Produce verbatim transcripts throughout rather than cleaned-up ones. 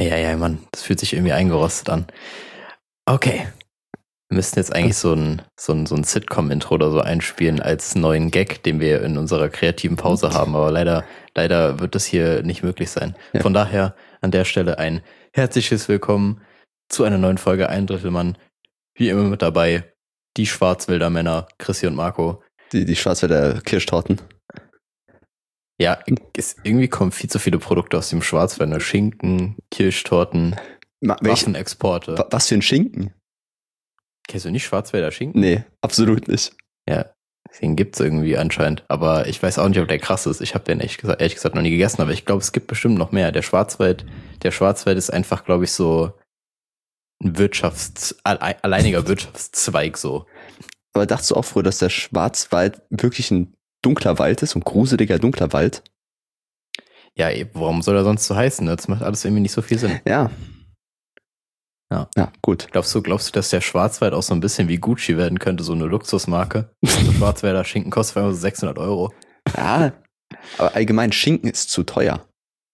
Ja, ja, Mann, das fühlt sich irgendwie eingerostet an. Okay. Wir müssten jetzt eigentlich so ein, so ein, so ein Sitcom-Intro oder so einspielen als neuen Gag, den wir in unserer kreativen Pause haben. Aber leider, leider wird das hier nicht möglich sein. Ja. Von daher an der Stelle ein herzliches Willkommen zu einer neuen Folge Ein Drittel Mann. Wie immer mit dabei die Schwarzwälder Männer, Chrissy und Marco. Die, die Schwarzwälder Kirschtorten. Ja, es, irgendwie kommen viel zu viele Produkte aus dem Schwarzwald. Ne? Schinken, Kirschtorten, Ma- welch- Waffenexporte. wa- Was für ein Schinken? Kennst du nicht Schwarzwälder Schinken? Nee, absolut nicht. Ja, den gibt's irgendwie anscheinend. Aber ich weiß auch nicht, ob der krass ist. Ich habe den ehrlich gesagt, ehrlich gesagt noch nie gegessen, aber ich glaube, es gibt bestimmt noch mehr. Der Schwarzwald, der Schwarzwald ist einfach, glaube ich, so ein Wirtschafts-, alle- alleiniger Wirtschaftszweig so. Aber dachtest du auch früher, dass der Schwarzwald wirklich ein dunkler Wald ist, ein gruseliger dunkler Wald? Ja, ey, warum soll er sonst so heißen? Ne? Das macht alles irgendwie nicht so viel Sinn. Ja. Ja. Ja, gut. Glaubst du, glaubst du, dass der Schwarzwald auch so ein bisschen wie Gucci werden könnte, so eine Luxusmarke? So Schwarzwälder Schinken kostet einfach so sechshundert Euro. Ja, aber allgemein Schinken ist zu teuer.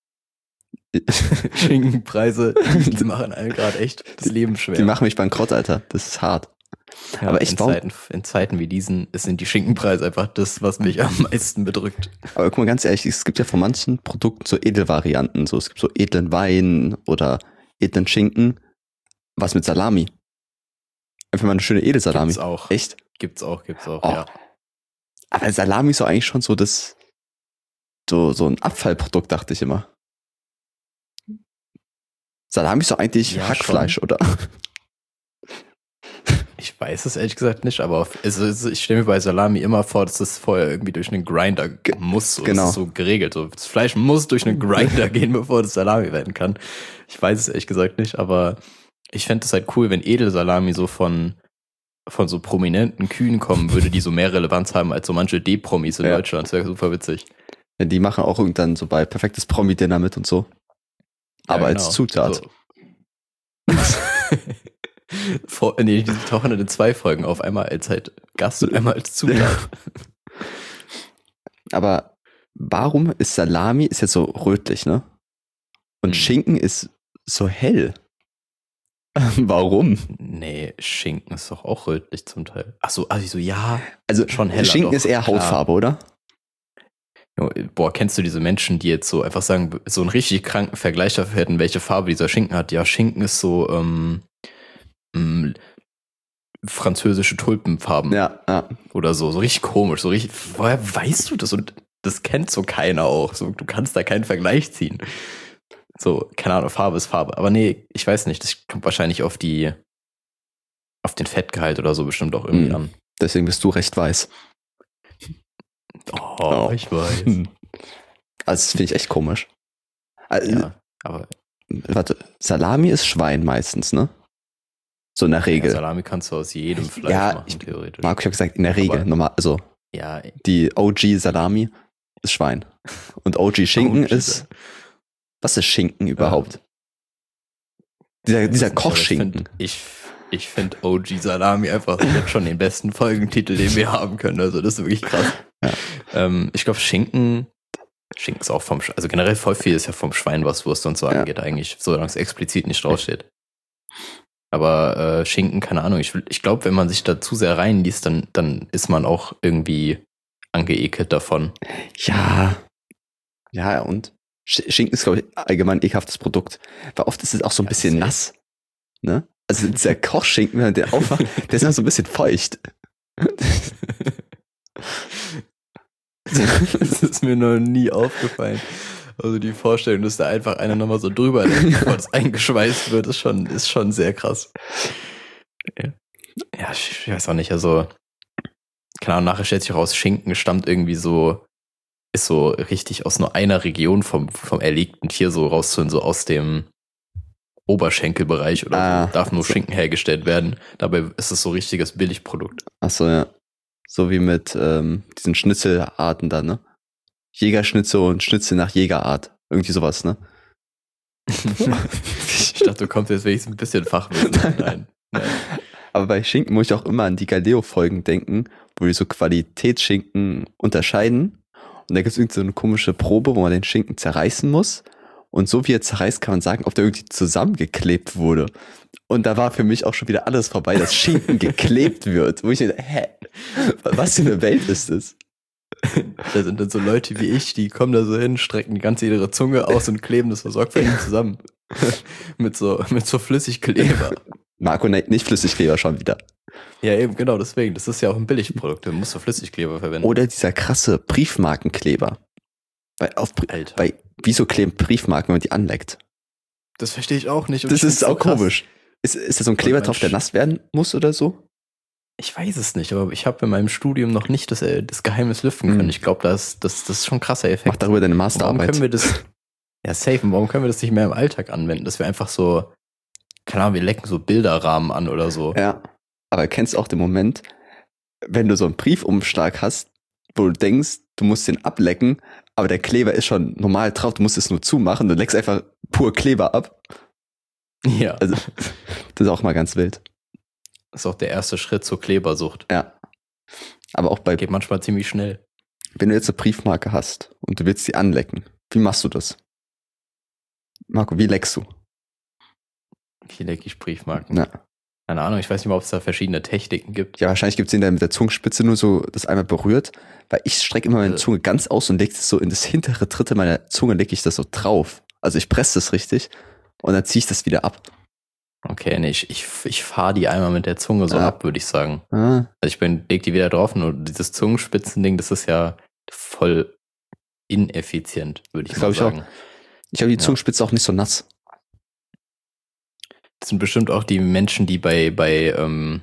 Schinkenpreise, die, die machen einem gerade echt das Leben schwer. Die machen mich bankrott, Alter. Das ist hart. Ja, aber echt, in warum- Zeiten, in Zeiten wie diesen sind die Schinkenpreise einfach das, was mich am meisten bedrückt. Aber guck mal, ganz ehrlich, es gibt ja von manchen Produkten so Edelvarianten. So, es gibt so edlen Wein oder edlen Schinken. Was mit Salami? Einfach mal eine schöne Edelsalami. Gibt's auch. Echt? Gibt's auch, gibt's auch, Oh. ja. Aber Salami ist doch eigentlich schon so das, so, so ein Abfallprodukt, dachte ich immer. Salami ist doch eigentlich Ja, Hackfleisch, oder? Ich weiß es ehrlich gesagt nicht, aber auf, also, also ich stelle mir bei Salami immer vor, dass das vorher irgendwie durch einen Grinder g- muss. So. genau. Das ist so geregelt. So. Das Fleisch muss durch einen Grinder gehen, bevor das Salami werden kann. Ich weiß es ehrlich gesagt nicht, aber ich fände es halt cool, wenn Edelsalami so von, von so prominenten Kühen kommen würde, die so mehr Relevanz haben als so manche D-Promis in Ja. Deutschland. Das wäre super witzig. Ja, die machen auch irgendwann so bei perfektes Promi-Dinner mit und so. Aber Ja, als genau. Zutat. So. Vor, nee, die tauchen in den zwei Folgen auf. Einmal als halt Gast und einmal als Zutat. Aber warum ist Salami ist jetzt so rötlich, ne? Und Hm. Schinken ist so hell. Warum? Nee, Schinken ist doch auch rötlich zum Teil. Ach so, also ja. Also Schon heller Schinken doch, ist eher klar. Hautfarbe, oder? Jo, Boah, kennst du diese Menschen, die jetzt so einfach sagen, so einen richtig kranken Vergleich dafür hätten, welche Farbe dieser Schinken hat? Ja, Schinken ist so ähm, ähm, französische Tulpenfarben Ja, ja. oder so. So richtig komisch. So richtig, woher weißt du das? Und das kennt so keiner auch. So, du kannst da keinen Vergleich ziehen. So, keine Ahnung, Farbe ist Farbe. Aber nee, ich weiß nicht. Das kommt wahrscheinlich auf die, auf den Fettgehalt oder so bestimmt auch irgendwie Mhm. an. Deswegen bist du recht weiß. Oh, Oh. ich weiß. Hm. Also das finde ich echt komisch. Also, Ja, aber Warte, Salami ist Schwein meistens, ne? So in der ja, Regel. Salami kannst du aus jedem Fleisch Ja, machen, ich- theoretisch. Marco, ich habe gesagt, in der Regel. Aber- Normal, also Ja, die O G Salami ist Schwein. Und O G Schinken O G ist. Was ist Schinken überhaupt? dieser ich dieser weiß nicht, aber Kochschinken. Ich finde ich find O G Salami einfach jetzt schon den besten Folgentitel, den wir haben können. Also das ist wirklich krass. Ja. Ähm, ich glaube, Schinken, Schinken ist auch vom, Sch- also generell voll viel ist ja vom Schwein, was Wurst und so Ja. angeht eigentlich, solange es explizit nicht draufsteht. Aber äh, Schinken, keine Ahnung, ich, will- ich glaube, wenn man sich da zu sehr reinliest, dann, dann ist man auch irgendwie angeekelt davon. Ja. Ja, und Sch- Schinken ist, glaube ich, allgemein ein ekelhaftes Produkt. Weil oft ist es auch so ein Ja, bisschen safe. nass. Ne? Also dieser Kochschinken, wenn man den aufmacht, der ist immer so ein bisschen feucht. Das ist mir noch nie aufgefallen. Also die Vorstellung, dass da einfach einer nochmal so drüber läuft, bevor das eingeschweißt wird, ist schon, ist schon sehr krass. Ja, Ja, ich ich weiß auch nicht, also keine Ahnung, nachher stellt sich raus, Schinken stammt irgendwie so, ist so richtig aus nur einer Region vom, vom erlegten Tier so rauszuholen, so aus dem Oberschenkelbereich oder Ah, so. Darf nur so. Schinken hergestellt werden. Dabei ist es so richtiges Billigprodukt. Achso, ja. So wie mit ähm, diesen Schnitzelarten da, ne? Jägerschnitzel und Schnitzel nach Jägerart. Irgendwie sowas, ne? Ich dachte, du kommst jetzt wenigstens ein bisschen Fachwissen. Nein. Nein. Aber bei Schinken muss ich auch immer an die Galileo-Folgen denken, wo die so Qualitätsschinken unterscheiden. Und da gibt es irgendeine so eine komische Probe, wo man den Schinken zerreißen muss. Und so wie er zerreißt, kann man sagen, ob der irgendwie zusammengeklebt wurde. Und da war für mich auch schon wieder alles vorbei, dass Schinken geklebt wird. Wo ich mir, hä? Was für eine Welt ist das? Da sind dann so Leute wie ich, die kommen da so hin, strecken die ganze ihre Zunge aus und kleben das so sorgfältig zusammen. mit so, mit so Flüssigkleber. Marco, ne, nicht Flüssigkleber schon wieder. Ja, eben, genau, deswegen. Das ist ja auch ein Billigprodukt, da musst du Flüssigkleber verwenden. Oder dieser krasse Briefmarkenkleber. Bei, auf, Alter. bei, wieso kleben Briefmarken, wenn man die anleckt? Das verstehe ich auch nicht. Und Das ich ist find's so auch krass. komisch. Ist, ist da so ein Kleber Und mein drauf, der Sch- nass werden muss oder so? Ich weiß es nicht, aber ich habe in meinem Studium noch nicht das, äh, das Geheimnis lüften können. Mhm. Ich glaube, das, das, das ist schon ein krasser Mach Effekt. darüber deine Warum Masterarbeit. können wir das, ja, safe, und warum können wir das nicht mehr im Alltag anwenden? Dass wir einfach so, keine Ahnung, wir lecken so Bilderrahmen an oder so. Ja, aber kennst du auch den Moment, wenn du so einen Briefumschlag hast, wo du denkst, du musst den ablecken, aber der Kleber ist schon normal drauf, du musst es nur zumachen, du leckst einfach pur Kleber ab. Ja, Also, das ist auch mal ganz wild. das ist auch der erste Schritt zur Klebersucht. Ja. Aber auch bei, Geht manchmal ziemlich schnell. wenn du jetzt eine Briefmarke hast und du willst sie anlecken, wie machst du das? Marco, wie leckst du? Wie lecke ich Briefmarken? Ja. Keine Ahnung, ich weiß nicht mal, ob es da verschiedene Techniken gibt. Ja, wahrscheinlich gibt es den, der mit der Zungenspitze nur so das einmal berührt, weil ich strecke immer meine Äh. Zunge ganz aus und lege das so in das hintere Drittel meiner Zunge, lege ich das so drauf. Also ich presse das richtig und dann ziehe ich das wieder ab. Okay, nee, ich, ich, ich fahre die einmal mit der Zunge so Ah. ab, würde ich sagen. Ah, Also ich bin, leg die wieder drauf, nur dieses Zungenspitzending, das ist ja voll ineffizient, würde ich Das mal glaub ich auch. sagen. ich habe die Ja. Zungenspitze auch nicht so nass. Das sind bestimmt auch die Menschen, die bei, bei, ähm,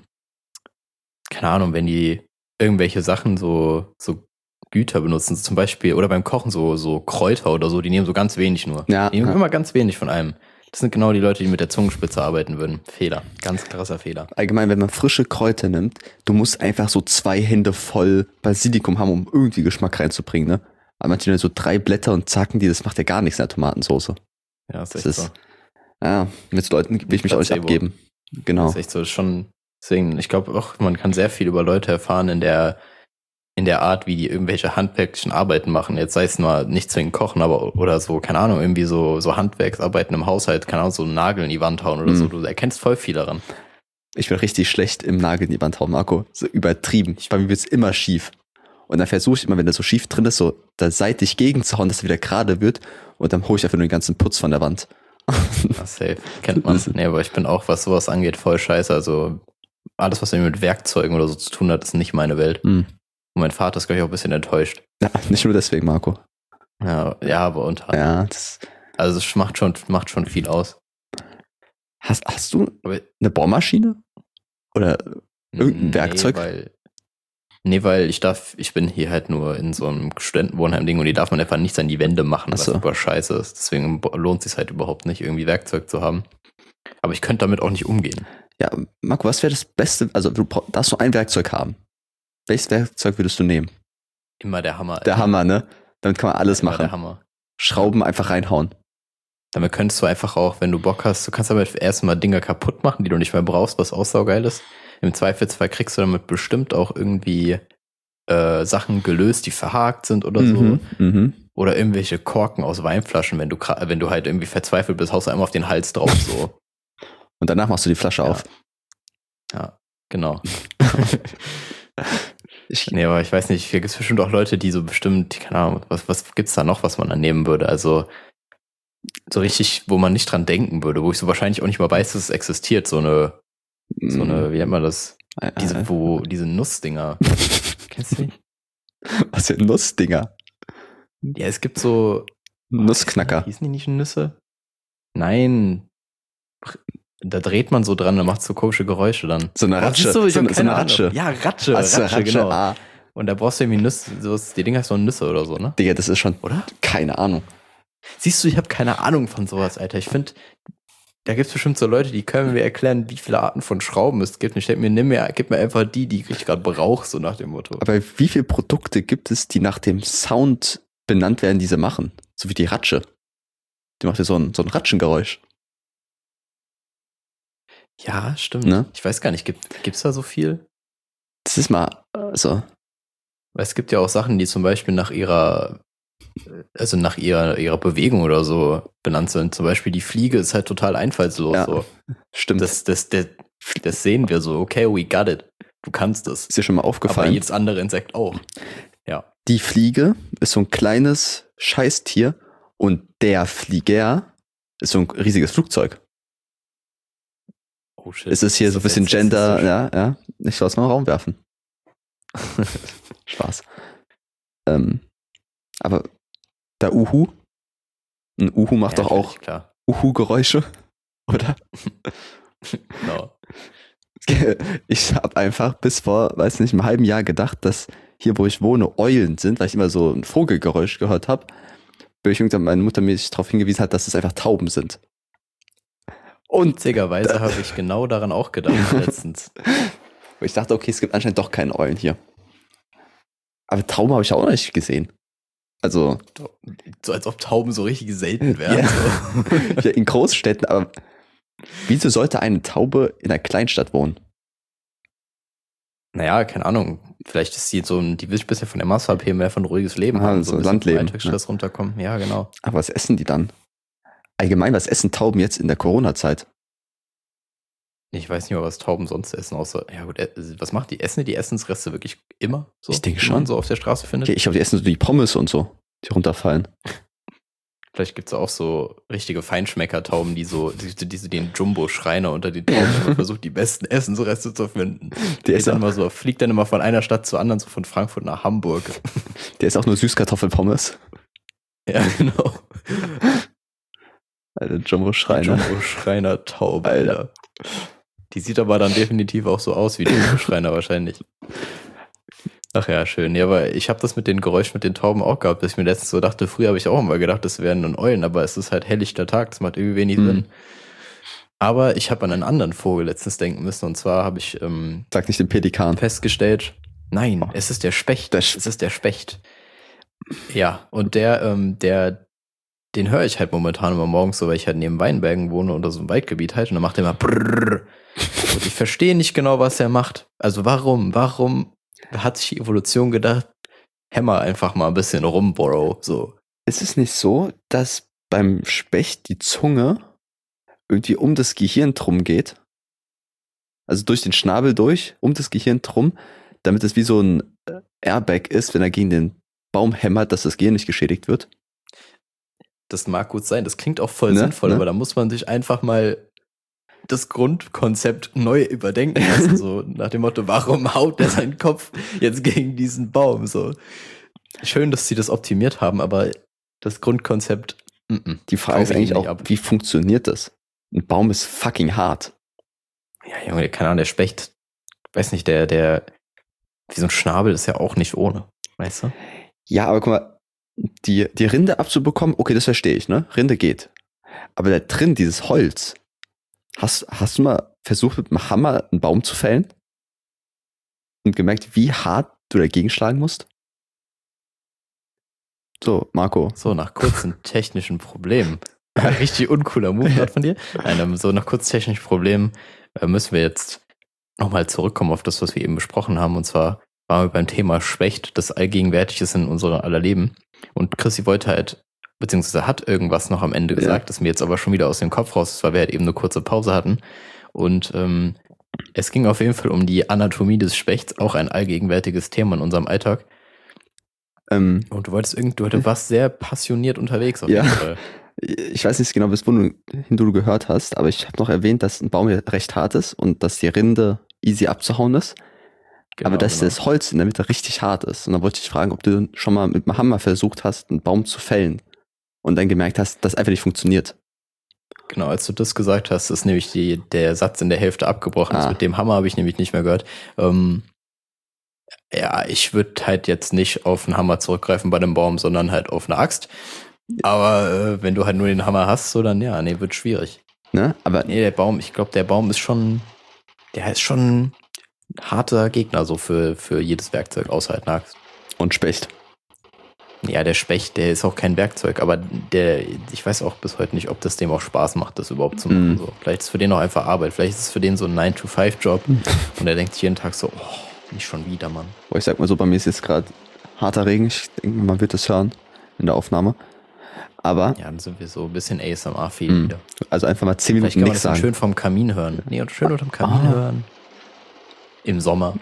keine Ahnung, wenn die irgendwelche Sachen so, so Güter benutzen, zum Beispiel, oder beim Kochen so, so Kräuter oder so, die nehmen so ganz wenig nur. Ja, Die nehmen ja. immer ganz wenig von allem. Das sind genau die Leute, die mit der Zungenspitze arbeiten würden. Fehler. Ganz krasser Fehler. Allgemein, wenn man frische Kräuter nimmt, du musst einfach so zwei Hände voll Basilikum haben, um irgendwie Geschmack reinzubringen, ne? Aber manche nehmen so drei Blätter und zacken die, das macht ja gar nichts in der Tomatensauce. Ja, das ist echt Das so. ist, ja, mit so Leuten will ich mich auch nicht Placebo. abgeben. Genau. Das ist echt so, das ist schon, deswegen, ich glaube auch, man kann sehr viel über Leute erfahren in der, in der Art, wie die irgendwelche handwerklichen Arbeiten machen. Jetzt sei es nur nicht zwingend kochen, aber, oder so, keine Ahnung, irgendwie so, so Handwerksarbeiten im Haushalt, keine Ahnung, so einen Nagel in die Wand hauen oder Mhm. so. Du erkennst voll viel daran. Ich bin richtig schlecht im Nagel in die Wand hauen, Marco. So übertrieben. Bei mir wird's immer schief. Und dann versuche ich immer, wenn der so schief drin ist, so da seitlich gegenzuhauen, dass er wieder gerade wird. Und dann hole ich einfach nur den ganzen Putz von der Wand. Ja, safe. Kennt man. Nee, aber ich bin auch, was sowas angeht, voll scheiße. Also, alles, was irgendwie mit Werkzeugen oder so zu tun hat, ist nicht meine Welt. Hm. Und mein Vater ist, glaube ich, auch ein bisschen enttäuscht. Ja, nicht nur deswegen, Marco. Ja, ja, aber unter. Ja, das. Also, es macht schon, macht schon viel aus. Hast, hast du Aber eine Bohrmaschine? Oder irgendein Werkzeug? Nee, weil, nee, weil ich darf, ich bin hier halt nur in so einem Studentenwohnheim-Ding und die darf man einfach nicht an die Wände machen, Ach was so. super scheiße ist. Deswegen lohnt es sich halt überhaupt nicht, irgendwie Werkzeug zu haben. Aber ich könnte damit auch nicht umgehen. Ja, Marco, was wäre das Beste? Also, du brauch- darfst nur ein Werkzeug haben. Welches Werkzeug würdest du nehmen? Immer der Hammer. Der Hammer, ne? Damit kann man alles Immer machen. der Hammer. Schrauben einfach reinhauen. Damit könntest du einfach auch, wenn du Bock hast, du kannst damit erstmal Dinge kaputt machen, die du nicht mehr brauchst, was auch saugeil ist. Im Zweifelsfall kriegst du damit bestimmt auch irgendwie äh, Sachen gelöst, die verhakt sind oder so. Mhm, mhm. Oder irgendwelche Korken aus Weinflaschen, wenn du, gra- wenn du halt irgendwie verzweifelt bist, haust du einmal auf den Hals drauf, so. Und danach machst du die Flasche Ja. auf. Ja, genau. Ich, Nee, aber ich weiß nicht, hier gibt es bestimmt auch Leute, die so bestimmt, keine Ahnung, was, was gibt's da noch, was man da nehmen würde? Also so richtig, wo man nicht dran denken würde, wo ich so wahrscheinlich auch nicht mal weiß, dass es existiert, so eine, so eine, wie nennt man das? äh, Diese, wo, diese Nussdinger. Kennst du die? was für Nussdinger? Ja, es gibt so. Nussknacker. Hießen die nicht Nüsse? Nein. Da dreht man so dran, dann macht so komische Geräusche dann. So eine Oh, Ratsche. siehst du, ich so, hab eine- so keine eine Ahnung. Ratsche. Ja, Ratsche, Hast du Ratsche, Ratsche? genau. Ah, Und da brauchst du irgendwie Nüsse, so, die Dinger heißt so Nüsse oder so, ne? Digga, das ist schon Oder? keine Ahnung. Siehst du, ich habe keine Ahnung von sowas, Alter. Ich finde, da gibt es bestimmt so Leute, die können mir erklären, wie viele Arten von Schrauben es gibt. Und ich denke mir, nimm mir, gib mir einfach die, die ich gerade brauche, so nach dem Motto. Aber wie viele Produkte gibt es, die nach dem Sound benannt werden, die sie machen? So wie die Ratsche. Die macht ja so ein, so ein Ratschengeräusch. Ja, stimmt. Ne? Ich weiß gar nicht, gibt gibt's da so viel? Das ist mal, also, Weil es gibt ja auch Sachen, die zum Beispiel nach ihrer also nach ihrer, ihrer Bewegung oder so benannt sind. Zum Beispiel die Fliege ist halt total einfallslos. Ja, so. Stimmt. Das, das, das, das sehen wir so. Okay, we got it. Du kannst das. Ist dir schon mal Aber aufgefallen? jedes andere Insekt auch. Ja. Die Fliege ist so ein kleines Scheißtier und der Flieger ist so ein riesiges Flugzeug. Oh shit. Es ist hier so ein Das bisschen jetzt Gender, sexistisch. ja, ja. Ich soll es mal in den Raum werfen. Spaß. Ähm, aber der Uhu, ein Uhu macht Ja, doch auch natürlich, klar. Uhu-Geräusche, oder? Genau. Ich habe einfach bis vor, weiß nicht, einem halben Jahr gedacht, dass hier, wo ich wohne, Eulen sind, weil ich immer so ein Vogelgeräusch gehört habe. Bis ich irgendwann meine Mutter mich darauf hingewiesen hat, dass es einfach Tauben sind. Und Witzigerweise habe ich genau daran auch gedacht letztens. ich dachte, okay, es gibt anscheinend doch keine Eulen hier. Aber Tauben habe ich auch noch nicht gesehen. Also, So als ob Tauben so richtig selten wären. Ja. So. ja, in Großstädten, aber wieso sollte eine Taube in einer Kleinstadt wohnen? Naja, keine Ahnung. Vielleicht ist sie so ein, die will sich bisher von der Masse abheben, mehr von ein ruhiges Leben Ah, haben. so ein bisschen Landleben, vom Alltagsstress runterkommen. Ja, genau. Aber was essen die dann? Allgemein, was essen Tauben jetzt in der Corona-Zeit? Ich weiß nicht mal, was Tauben sonst essen, außer, ja gut, äh, was macht die? Essen die die Essensreste wirklich immer? So, Ich denke die man schon. so auf der Straße findet? Okay, ich glaube, die essen so die Pommes und so, die runterfallen. Vielleicht gibt es auch so richtige Feinschmecker-Tauben, die so, die, die so den Jumbo-Schreiner unter den Tauben immer versucht, die besten Essensreste zu finden. Die Die ist, dann auch, immer so, fliegt dann immer von einer Stadt zur anderen, so von Frankfurt nach Hamburg. der ist auch nur Süßkartoffelpommes. Ja, genau. Alter, Jumbo-Schreiner. Jumbo-Schreiner-Taube, Alter. Die sieht aber dann definitiv auch so aus wie die Jumbo-Schreiner wahrscheinlich. Ach ja, schön. Ja, aber ich habe das mit den Geräuschen mit den Tauben auch gehabt, dass ich mir letztens so dachte, früher habe ich auch immer gedacht, das wären nun Eulen, aber es ist halt helllichter Tag, das macht irgendwie wenig Mhm. Sinn. Aber ich habe an einen anderen Vogel letztens denken müssen, und zwar habe ich ähm, Sag nicht den Pelikan. festgestellt, nein, Oh. es ist der Specht. Der Sch- es ist der Specht. Ja, und der, ähm, der, den höre ich halt momentan immer morgens so, weil ich halt neben Weinbergen wohne oder so ein Waldgebiet halt, und dann macht er immer brrrr. Und ich verstehe nicht genau, was er macht. Also warum, warum hat sich die Evolution gedacht, hämmer einfach mal ein bisschen rum, Bro, so. Ist es nicht so, dass beim Specht die Zunge irgendwie um das Gehirn drum geht? Also durch den Schnabel durch, um das Gehirn drum, damit es wie so ein äh, Airbag ist, wenn er gegen den Baum hämmert, dass das Gehirn nicht geschädigt wird? Das mag gut sein, das klingt auch voll Ne, sinnvoll, ne? aber da muss man sich einfach mal das Grundkonzept neu überdenken lassen, so nach dem Motto, warum haut der seinen Kopf jetzt gegen diesen Baum, so. Schön, dass sie das optimiert haben, aber das Grundkonzept, mm -mm, Die Frage ist kaufe ich eigentlich nicht auch, ab. wie funktioniert das? Ein Baum ist fucking hart. Ja, Junge, keine Ahnung, der Specht, weiß nicht, der, der, wie so ein Schnabel ist ja auch nicht ohne, weißt du? Ja, aber guck mal, die, die Rinde abzubekommen, okay, das verstehe ich, ne? Rinde geht. Aber da drin, dieses Holz, hast, hast du mal versucht, mit einem Hammer einen Baum zu fällen? Und gemerkt, wie hart du dagegen schlagen musst? So, Marco. So, nach kurzen technischen Problemen. Richtig uncooler Move gerade von dir. Nein, ähm, so nach kurz technischen Problemen äh, müssen wir jetzt nochmal zurückkommen auf das, was wir eben besprochen haben. Und zwar waren wir beim Thema Specht, das allgegenwärtig ist in unserem aller Leben. Und Chrissy wollte halt, beziehungsweise hat irgendwas noch am Ende gesagt, Ja. das mir jetzt aber schon wieder aus dem Kopf raus ist, weil wir halt eben eine kurze Pause hatten. Und ähm, es ging auf jeden Fall um die Anatomie des Spechts, auch ein allgegenwärtiges Thema in unserem Alltag. Ähm, Und du wolltest irgendwie, du du warst sehr passioniert unterwegs auf Ja. jeden Fall. ich weiß nicht genau, bis wohin du gehört hast, aber ich habe noch erwähnt, dass ein Baum ja recht hart ist und dass die Rinde easy abzuhauen ist. Genau, aber dass genau. das Holz in der Mitte richtig hart ist. Und dann wollte ich dich fragen, ob du schon mal mit einem Hammer versucht hast, einen Baum zu fällen und dann gemerkt hast, dass einfach nicht funktioniert. Genau, als du das gesagt hast, ist nämlich die, der Satz in der Hälfte abgebrochen. Ah. Das mit dem Hammer habe ich nämlich nicht mehr gehört. Ähm, ja, ich würde halt jetzt nicht auf einen Hammer zurückgreifen bei dem Baum, sondern halt auf eine Axt. Aber äh, wenn du halt nur den Hammer hast, so dann ja, nee, wird schwierig. Ne? Aber Nee, der Baum, ich glaube, der Baum ist schon, der ist schon ein harter Gegner so für, für jedes Werkzeug, außer halt eine Axt. und Specht. Ja, der Specht, der ist auch kein Werkzeug, aber der, ich weiß auch bis heute nicht, ob das dem auch Spaß macht, das überhaupt zu machen. Mm. So. Vielleicht ist es für den auch einfach Arbeit, vielleicht ist es für den so ein nine to five Job und er denkt sich jeden Tag so, oh, nicht schon wieder, Mann. Boah, ich sag mal so, bei mir ist jetzt gerade harter Regen. Ich denke, man wird es hören. in der Aufnahme. Aber, Ja, dann sind wir so ein bisschen A S M R-fähig mh, wieder. also einfach mal zehn Vielleicht Minuten kann man nichts das dann sagen. schön vom Kamin hören. Nee, und schön unterm Kamin Ah. hören. Im Sommer.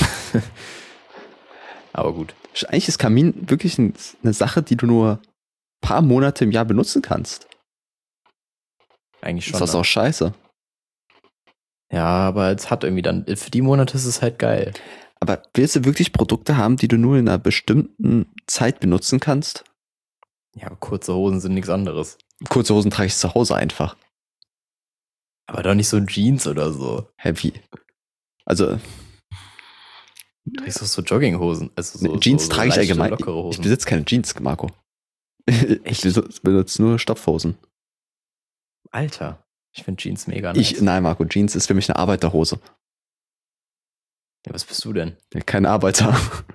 Aber gut. Eigentlich ist Kamin wirklich ein, eine Sache, die du nur ein paar Monate im Jahr benutzen kannst. Eigentlich schon. Ist das ne? auch scheiße. Ja, aber es hat irgendwie dann, für die Monate ist es halt geil. Aber willst du wirklich Produkte haben, die du nur in einer bestimmten Zeit benutzen kannst? Ja, aber kurze Hosen sind nichts anderes. Kurze Hosen trage ich zu Hause einfach. Aber doch nicht so Jeans oder so. Heavy. Also, Du trägst doch so Jogginghosen. Also so, Jeans so, so trage ich leichte, allgemein. lockere Ich Hosen. besitze keine Jeans, Marco. Ich benutze benutze nur Stoffhosen. Alter, ich finde Jeans mega nice. Ich, nein, Marco, Jeans ist für mich eine Arbeiterhose. Ja, was bist du denn? Kein Arbeiter.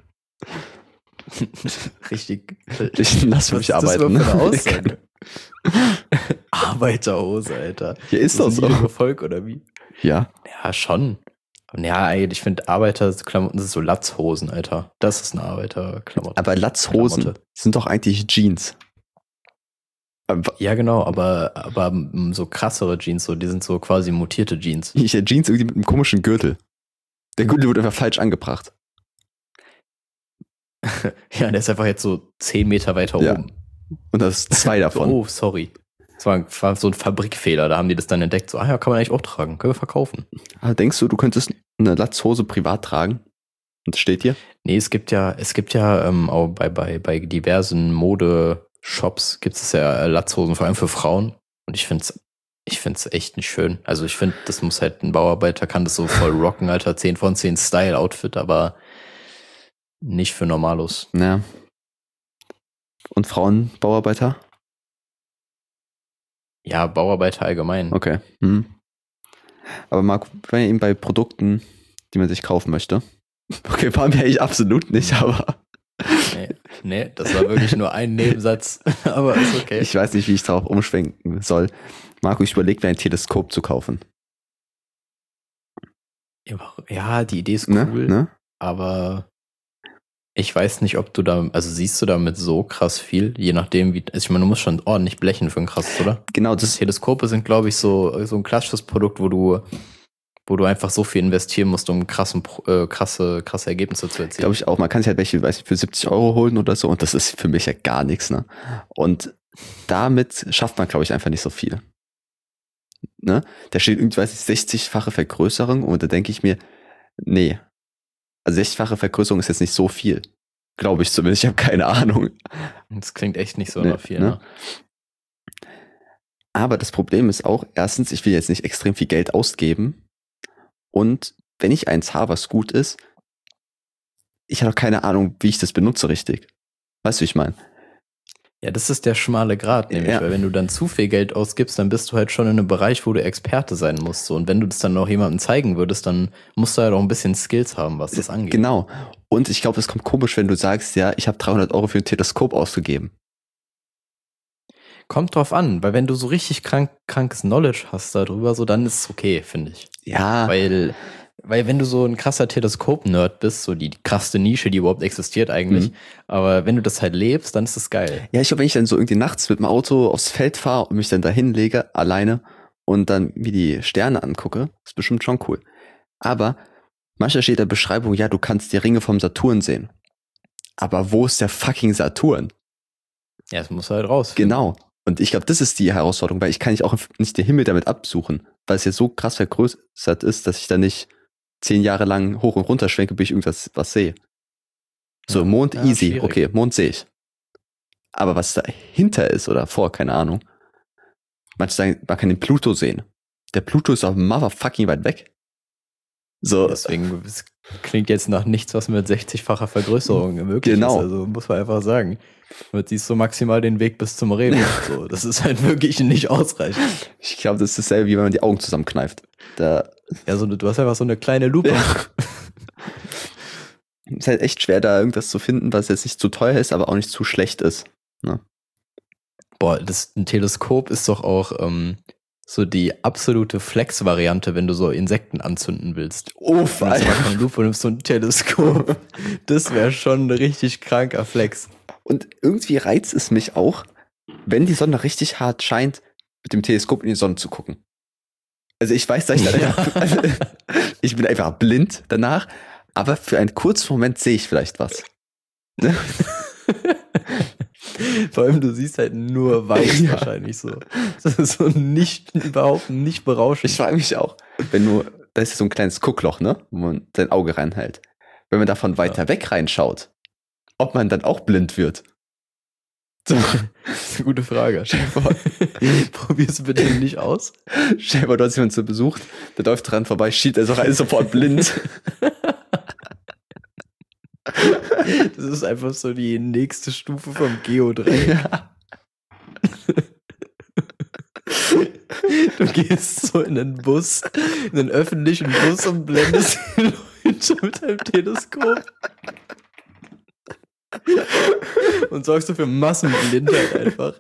Richtig. Ich lass für Was mich ist das arbeiten. überhaupt für eine Aussage? Arbeiterhose, Alter. Hier ist das niedrige so. Volk oder wie? Ja. Ja, schon. Ja, eigentlich, ich finde Arbeiterklamotten sind so Latzhosen, Alter. Das ist eine Arbeiterklamotte. Aber Latzhosen Klamotte. sind doch eigentlich Jeans. Aber Ja, genau, aber, aber mm, so krassere Jeans, so, die sind so quasi mutierte Jeans. ich hätte Jeans irgendwie mit einem komischen Gürtel. Der Gürtel wird einfach falsch angebracht. Ja, der ist einfach jetzt so zehn Meter weiter Ja. oben. Und das ist zwei davon. Oh, sorry. Das war, war so ein Fabrikfehler, da haben die das dann entdeckt. So, ah ja, kann man eigentlich auch tragen, können wir verkaufen. Aber denkst du, du könntest eine Latzhose privat tragen? Und es steht hier? Nee, es gibt ja, es gibt ja ähm, auch bei, bei, bei diversen Modeshops gibt es ja Latzhosen, vor allem für Frauen. Und ich finde es ich find's echt nicht schön. Also ich finde, das muss halt ein Bauarbeiter, kann das so voll rocken, Alter, zehn von zehn Style-Outfit, aber nicht für Normalos. Ja. Und Frauen, Bauarbeiter? Ja, Bauarbeiter allgemein. Okay. Hm. Aber Marco, wenn wir eben bei Produkten, die man sich kaufen möchte. Okay, waren wir eigentlich absolut nicht, aber Nee, nee, das war wirklich nur ein Nebensatz, aber ist okay. ich weiß nicht, wie ich darauf umschwenken soll. Marco, ich überlege mir ein Teleskop zu kaufen. Ja, die Idee ist Ne? cool, Ne? aber ich weiß nicht, ob du da, also siehst du damit so krass viel, je nachdem wie, also ich meine, du musst schon ordentlich blechen für ein krasses, oder? Genau, das Teleskope sind, glaube ich, so, so ein klassisches Produkt, wo du, wo du einfach so viel investieren musst, um krassen, äh, krasse, krasse Ergebnisse zu erzielen. glaube ich auch. Man kann sich halt welche, weiß ich, für siebzig Euro holen oder so und das ist für mich ja gar nichts, ne? Und damit schafft man, glaube ich, einfach nicht so viel. Ne? Da steht irgendwie, weiß ich, sechzig-fache Vergrößerung und da denke ich mir, nee. Also sechzig-fache Vergrößerung ist jetzt nicht so viel. Glaube ich zumindest, ich habe keine Ahnung. Das klingt echt nicht so Nee, nach viel, ne? ne? Aber das Problem ist auch, erstens, ich will jetzt nicht extrem viel Geld ausgeben. Und wenn ich eins habe, was gut ist, ich habe auch keine Ahnung, wie ich das benutze richtig. Weißt du, wie ich meine? Ja, das ist der schmale Grat, nämlich, Ja. weil wenn du dann zu viel Geld ausgibst, dann bist du halt schon in einem Bereich, wo du Experte sein musst. So. Und wenn du das dann noch jemandem zeigen würdest, dann musst du halt auch ein bisschen Skills haben, was das angeht. Genau. Und ich glaube, es kommt komisch, wenn du sagst, ja, ich habe dreihundert Euro für ein Teleskop ausgegeben. Kommt drauf an, weil wenn du so richtig krank, krankes Knowledge hast darüber, so dann ist es okay, finde ich. Ja, Weil, weil wenn du so ein krasser Teleskop-Nerd bist, so die krasseste Nische, die überhaupt existiert eigentlich, Mhm. aber wenn du das halt lebst, dann ist das geil. ja, ich glaube, wenn ich dann so irgendwie nachts mit dem Auto aufs Feld fahre und mich dann da hinlege, alleine und dann mir die Sterne angucke, ist bestimmt schon cool. Aber manchmal steht in der Beschreibung, ja, du kannst die Ringe vom Saturn sehen. Aber wo ist der fucking Saturn? Ja, das muss halt raus. Genau. Und ich glaube, das ist die Herausforderung, weil ich kann nicht auch nicht den Himmel damit absuchen, weil es ja so krass vergrößert ist, dass ich da nicht zehn Jahre lang hoch und runter schwenke, bis ich irgendwas was sehe. So, Ja, Mond ja, easy, schwierig. okay, Mond sehe ich. Aber was dahinter ist oder vor, keine Ahnung. Manche sagen, man kann den Pluto sehen. Der Pluto ist auch motherfucking weit weg. So, Deswegen es klingt jetzt nach nichts, was mit sechzig-facher Vergrößerung möglich Genau. ist. Also muss man einfach sagen. Du siehst so maximal den Weg bis zum Rewe. So, das ist halt wirklich nicht ausreichend. ich glaube, das ist dasselbe, wie wenn man die Augen zusammenkneift. Da Ja, so, du hast einfach so eine kleine Lupe. ist halt echt schwer, da irgendwas zu finden, was jetzt nicht zu teuer ist, aber auch nicht zu schlecht ist. Boah, das, ein Teleskop ist doch auch ähm, so die absolute Flex-Variante, wenn du so Insekten anzünden willst. Uff, Du nimmst aber keine Lupe, du nimmst so ein Teleskop. Das wäre schon ein richtig kranker Flex. Und irgendwie reizt es mich auch, wenn die Sonne richtig hart scheint, mit dem Teleskop in die Sonne zu gucken. Also ich weiß, dass ich dann Ja. einfach, ich bin einfach blind danach, aber für einen kurzen Moment sehe ich vielleicht was. Vor allem, du siehst halt nur weiß Ja. wahrscheinlich so. Das ist so nicht, überhaupt nicht berauschend. Ich frage mich auch, wenn du, da ist ja so ein kleines Guckloch, ne, wo man sein Auge reinhält. Wenn man davon weiter Ja. weg reinschaut, ob man dann auch blind wird. So, Das ist eine gute Frage. Probier's bitte nicht aus. stell dir mal, du hast jemanden so besucht, der läuft dran vorbei, schiebt er so rein, sofort blind. Das ist einfach so die nächste Stufe vom Geodreieck. Ja. Du gehst so in einen Bus, in einen öffentlichen Bus und blendest die Leute mit deinem Teleskop. Und sorgst du für Massenblindheit einfach.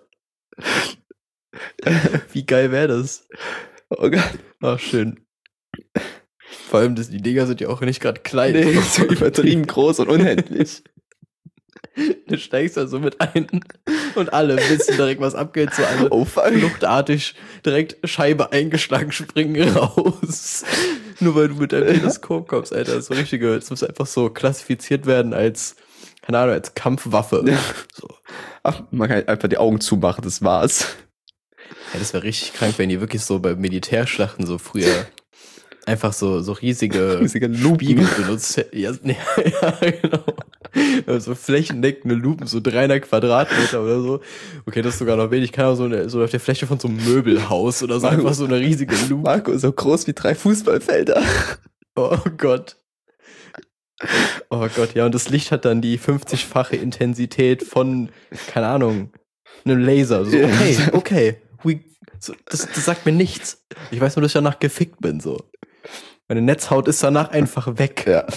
Wie geil wäre das? Oh Gott. Ach, schön. Vor allem, das, die Dinger sind ja auch nicht gerade klein. Nee, so übertrieben groß und unendlich. Du steigst da so mit ein und alle wissen direkt, was abgeht. So alle Oh fuck. fluchtartig direkt Scheibe eingeschlagen springen raus. Nur weil du mit deinem Teleskop kommst, Alter. Das ist so richtige, das muss einfach so klassifiziert werden als, keine Ahnung, als Kampfwaffe. Ja. So. Ach, man kann einfach die Augen zumachen, das war's. Ja, das wäre richtig krank, wenn die wirklich so bei Militärschlachten so früher einfach so, so riesige, Riesige Lupen. Spiegel benutzt hätten. Ja, nee, ja, genau. So flächendeckende Lupen, so dreihundert Quadratmeter oder so. Okay, das ist sogar noch wenig. Kann auch so, eine, so auf der Fläche von so einem Möbelhaus oder so, Marco. einfach so eine riesige Lupe. Marco, so groß wie drei Fußballfelder. Oh Gott. Oh Gott, ja, und das Licht hat dann die fünfzigfache Intensität von, keine Ahnung, einem Laser. So, okay, okay. We, so, das, das sagt mir nichts. Ich weiß nur, dass ich danach gefickt bin, so. Meine Netzhaut ist danach einfach weg. Ja.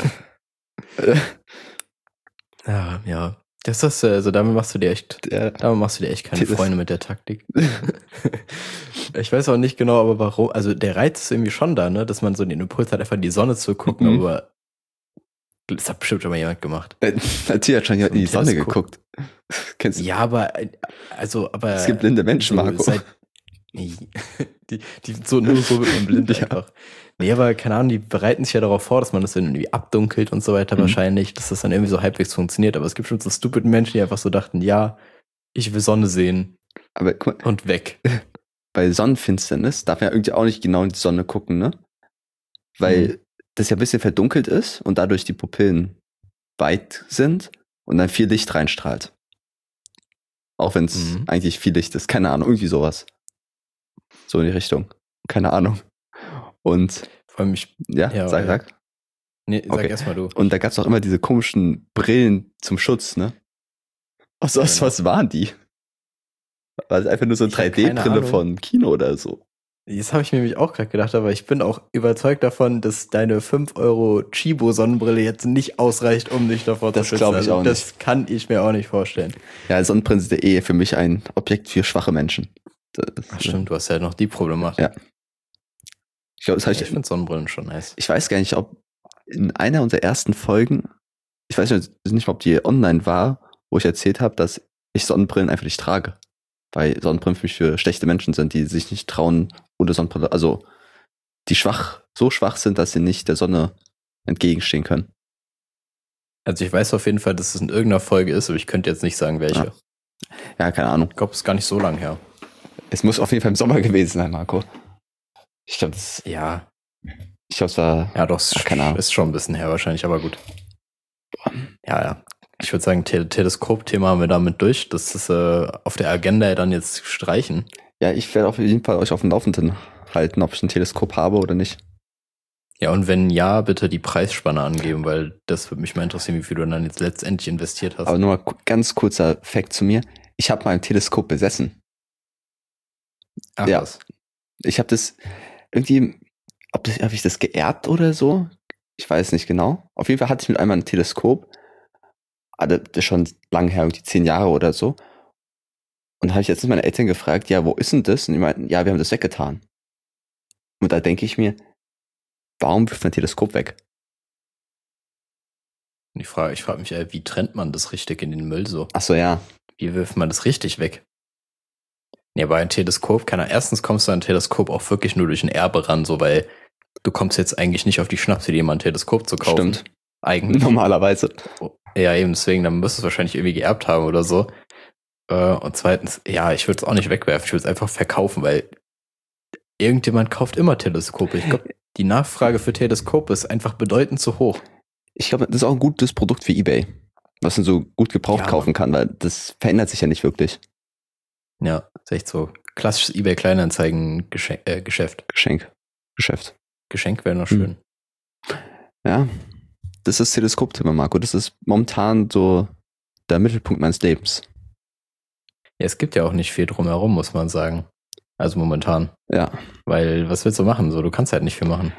Ja, ja. Das ist, also damit machst du dir echt, Ja. damit machst du dir echt keine Das- Freunde mit der Taktik. Ich weiß auch nicht genau, aber warum, also der Reiz ist irgendwie schon da, ne, dass man so den Impuls hat, einfach in die Sonne zu gucken, Mhm. aber das hat bestimmt schon mal jemand gemacht. Natürlich hat schon in die So ein Sonne Teleskop. geguckt. Kennst du? Ja, aber, äh, also, aber. Es gibt blinde Menschen, so Marco. seit- Nee. Die, die so, nur so wird man blind Ja. einfach. Nee, aber keine Ahnung, die bereiten sich ja darauf vor, dass man das dann irgendwie abdunkelt und so weiter Mhm. wahrscheinlich, dass das dann irgendwie so halbwegs funktioniert. Aber es gibt schon so stupid Menschen, die einfach so dachten, ja, ich will Sonne sehen Aber guck mal, und weg. bei Sonnenfinsternis darf man ja irgendwie auch nicht genau in die Sonne gucken, ne? Weil Mhm. das ja ein bisschen verdunkelt ist und dadurch die Pupillen weit sind und dann viel Licht reinstrahlt. Auch wenn es Mhm. eigentlich viel Licht ist. Keine Ahnung, irgendwie sowas. So in die Richtung. Keine Ahnung. Und Vor allem, ich, ja, Ja, sag, ja. sag. nee, sag Okay. erst mal du. Und da gab es auch immer diese komischen Brillen zum Schutz, ne? Was, was, Genau. was waren die? War das einfach nur so eine Ich hab keine drei D-Brille Ahnung. von Kino oder so? Das habe ich mir nämlich auch gerade gedacht, aber ich bin auch überzeugt davon, dass deine fünf Euro Chibo-Sonnenbrille jetzt nicht ausreicht, um dich davor Das zu schützen. glaub ich auch Das kann ich mir auch nicht vorstellen. Ja, Sonnenbrillen sind ja eh für mich ein Objekt für schwache Menschen. Das, Ach stimmt, du hast ja noch die Problematik. Ja. Ich glaube, das Ja, habe ich ich, finde Sonnenbrillen schon nice. ich weiß gar nicht, ob in einer unserer ersten Folgen, ich weiß nicht mal, ob die online war, wo ich erzählt habe, dass ich Sonnenbrillen einfach nicht trage. Weil Sonnenbrillen für mich für schlechte Menschen sind, die sich nicht trauen, ohne Sonnenbrille, also die schwach, so schwach sind, dass sie nicht der Sonne entgegenstehen können. Also ich weiß auf jeden Fall, dass es in irgendeiner Folge ist, aber ich könnte jetzt nicht sagen, welche. Ja. Ja, keine Ahnung. Ich glaube, es ist gar nicht so lang her. Es muss auf jeden Fall im Sommer gewesen sein, Marco. Ich glaube, das, Ja, ich glaube, es war, ja doch, es Ach, keine Ahnung. ist schon ein bisschen her wahrscheinlich, aber gut. Ja, ja. Ich würde sagen, Te Teleskop-Thema haben wir damit durch. Das ist äh, auf der Agenda dann jetzt streichen. ja, ich werde auf jeden Fall euch auf dem Laufenden halten, ob ich ein Teleskop habe oder nicht. Ja, und wenn ja, bitte die Preisspanne angeben, weil das würde mich mal interessieren, wie viel du dann jetzt letztendlich investiert hast. Aber nur mal ku- ganz kurzer Fact zu mir. Ich habe mal ein Teleskop besessen. Ach, ja. was. Ich habe das irgendwie, ob das, habe ich das geerbt oder so? Ich weiß nicht genau. Auf jeden Fall hatte ich mit einmal ein Teleskop. Aber das ist schon lang her, irgendwie zehn Jahre oder so. Und da habe ich letztens meine Eltern gefragt, ja, wo ist denn das? Und die meinten, ja, wir haben das weggetan. Und da denke ich mir, warum wirft man ein Teleskop weg? Und ich frage ich frag mich, ey, wie trennt man das richtig in den Müll so? Ach so, ja. Wie wirft man das richtig weg? Ja, bei einem Teleskop kann er, erstens kommst du an ein Teleskop auch wirklich nur durch ein Erbe ran, so, weil du kommst jetzt eigentlich nicht auf die Schnapsidee, mal ein Teleskop zu kaufen. Stimmt. Eigentlich. Normalerweise. Ja, eben, deswegen, dann müsst du es wahrscheinlich irgendwie geerbt haben oder so. Äh, Und zweitens, ja, ich würde es auch nicht wegwerfen, ich würde es einfach verkaufen, weil irgendjemand kauft immer Teleskope. Ich glaube, die Nachfrage für Teleskope ist einfach bedeutend zu hoch. Ich glaube, das ist auch ein gutes Produkt für eBay, was man so gut gebraucht Ja, kaufen kann, weil das verändert sich ja nicht wirklich. Ja, ist echt so klassisches eBay-Kleinanzeigen-Geschäft. Äh, Geschäft. Geschenk. Geschäft. Geschenk wäre noch schön. Ja, das ist das Teleskop-Thema, Marco. Das ist momentan so der Mittelpunkt meines Lebens. Ja, es gibt ja auch nicht viel drumherum, muss man sagen. Also momentan. Ja. Weil, was willst du machen? So, du kannst halt nicht viel machen.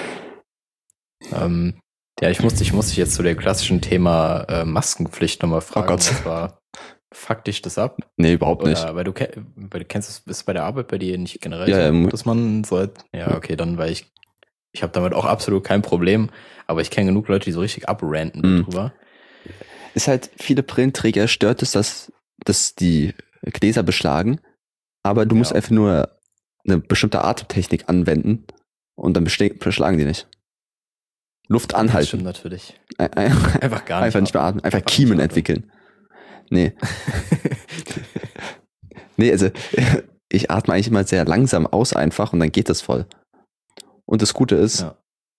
Ähm, ja, ich musste, ich musste dich jetzt zu dem klassischen Thema äh, Maskenpflicht nochmal fragen. Oh Gott. Und zwar, fuck dich das ab? Nee, überhaupt nicht. Oder, weil du, ke- weil du kennst es, ist bei der Arbeit bei dir nicht generell Ja, so, ja, dass man so, ja, okay, dann, weil ich, ich habe damit auch absolut kein Problem, aber ich kenne genug Leute, die so richtig abranten Mhm. darüber. Ist halt, viele Brillenträger stört es, dass, dass die Gläser beschlagen, aber du musst Ja. einfach nur eine bestimmte Atemtechnik anwenden und dann beste- beschlagen die nicht. Luft Das anhalten. stimmt natürlich. Ein- ein- Einfach gar nicht. Einfach nicht mehr atmen, einfach Einfach nicht Kiemen atmen. entwickeln. Nee. Nee, also ich atme eigentlich immer sehr langsam aus einfach und dann geht das voll. Und das Gute ist, Ja.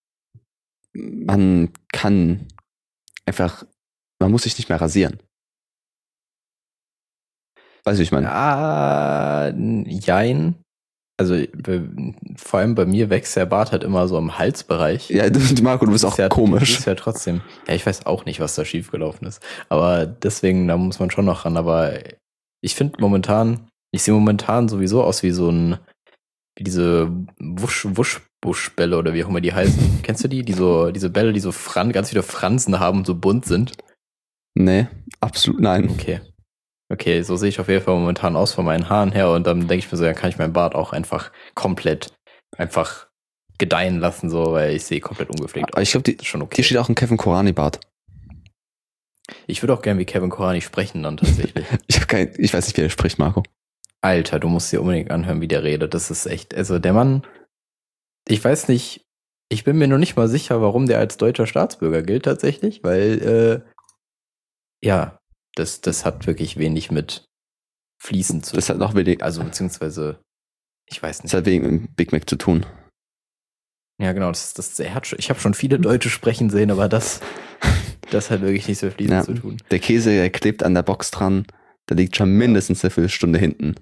man kann einfach, man muss sich nicht mehr rasieren. Weißt du, wie ich meine? Ah, n- jein. Also be- vor allem bei mir wächst der Bart halt immer so im Halsbereich. Ja, du, Marco, du bist Das auch ist ja, komisch. Das ist ja trotzdem. Ja, ich weiß auch nicht, was da schiefgelaufen ist. Aber deswegen, da muss man schon noch ran. Aber ich finde momentan, ich sehe momentan sowieso aus wie so ein, wie diese Wusch, Wuschbuschbälle oder wie auch immer die heißen. Kennst du die? Die so, diese Bälle, die so Fran ganz viele Fransen haben und so bunt sind. Nee, absolut nein. Okay. Okay, so sehe ich auf jeden Fall momentan aus von meinen Haaren her und dann denke ich mir so, dann kann ich meinen Bart auch einfach komplett einfach gedeihen lassen, so, weil ich sehe komplett ungepflegt Aber ich glaube, Das ist schon okay. hier steht auch ein Kevin Korani-Bart. Ich würde auch gerne wie Kevin Korani sprechen dann tatsächlich. Ich, hab kein, ich weiß nicht, wie er spricht, Marco. Alter, du musst dir unbedingt anhören, wie der redet. Das ist echt, also der Mann, ich weiß nicht, ich bin mir noch nicht mal sicher, warum der als deutscher Staatsbürger gilt tatsächlich, weil, äh, ja, das, das hat wirklich wenig mit Fließen zu Das hat noch wenig, Also beziehungsweise, ich weiß das nicht. hat wegen Big Mac zu tun. Ja, genau, das, das, er hat schon, ich habe schon viele Deutsche sprechen sehen, aber das, das hat wirklich nichts mit Fließen Ja. zu tun. Der Käse, der klebt an der Box dran. Da liegt schon mindestens eine Viertelstunde hinten.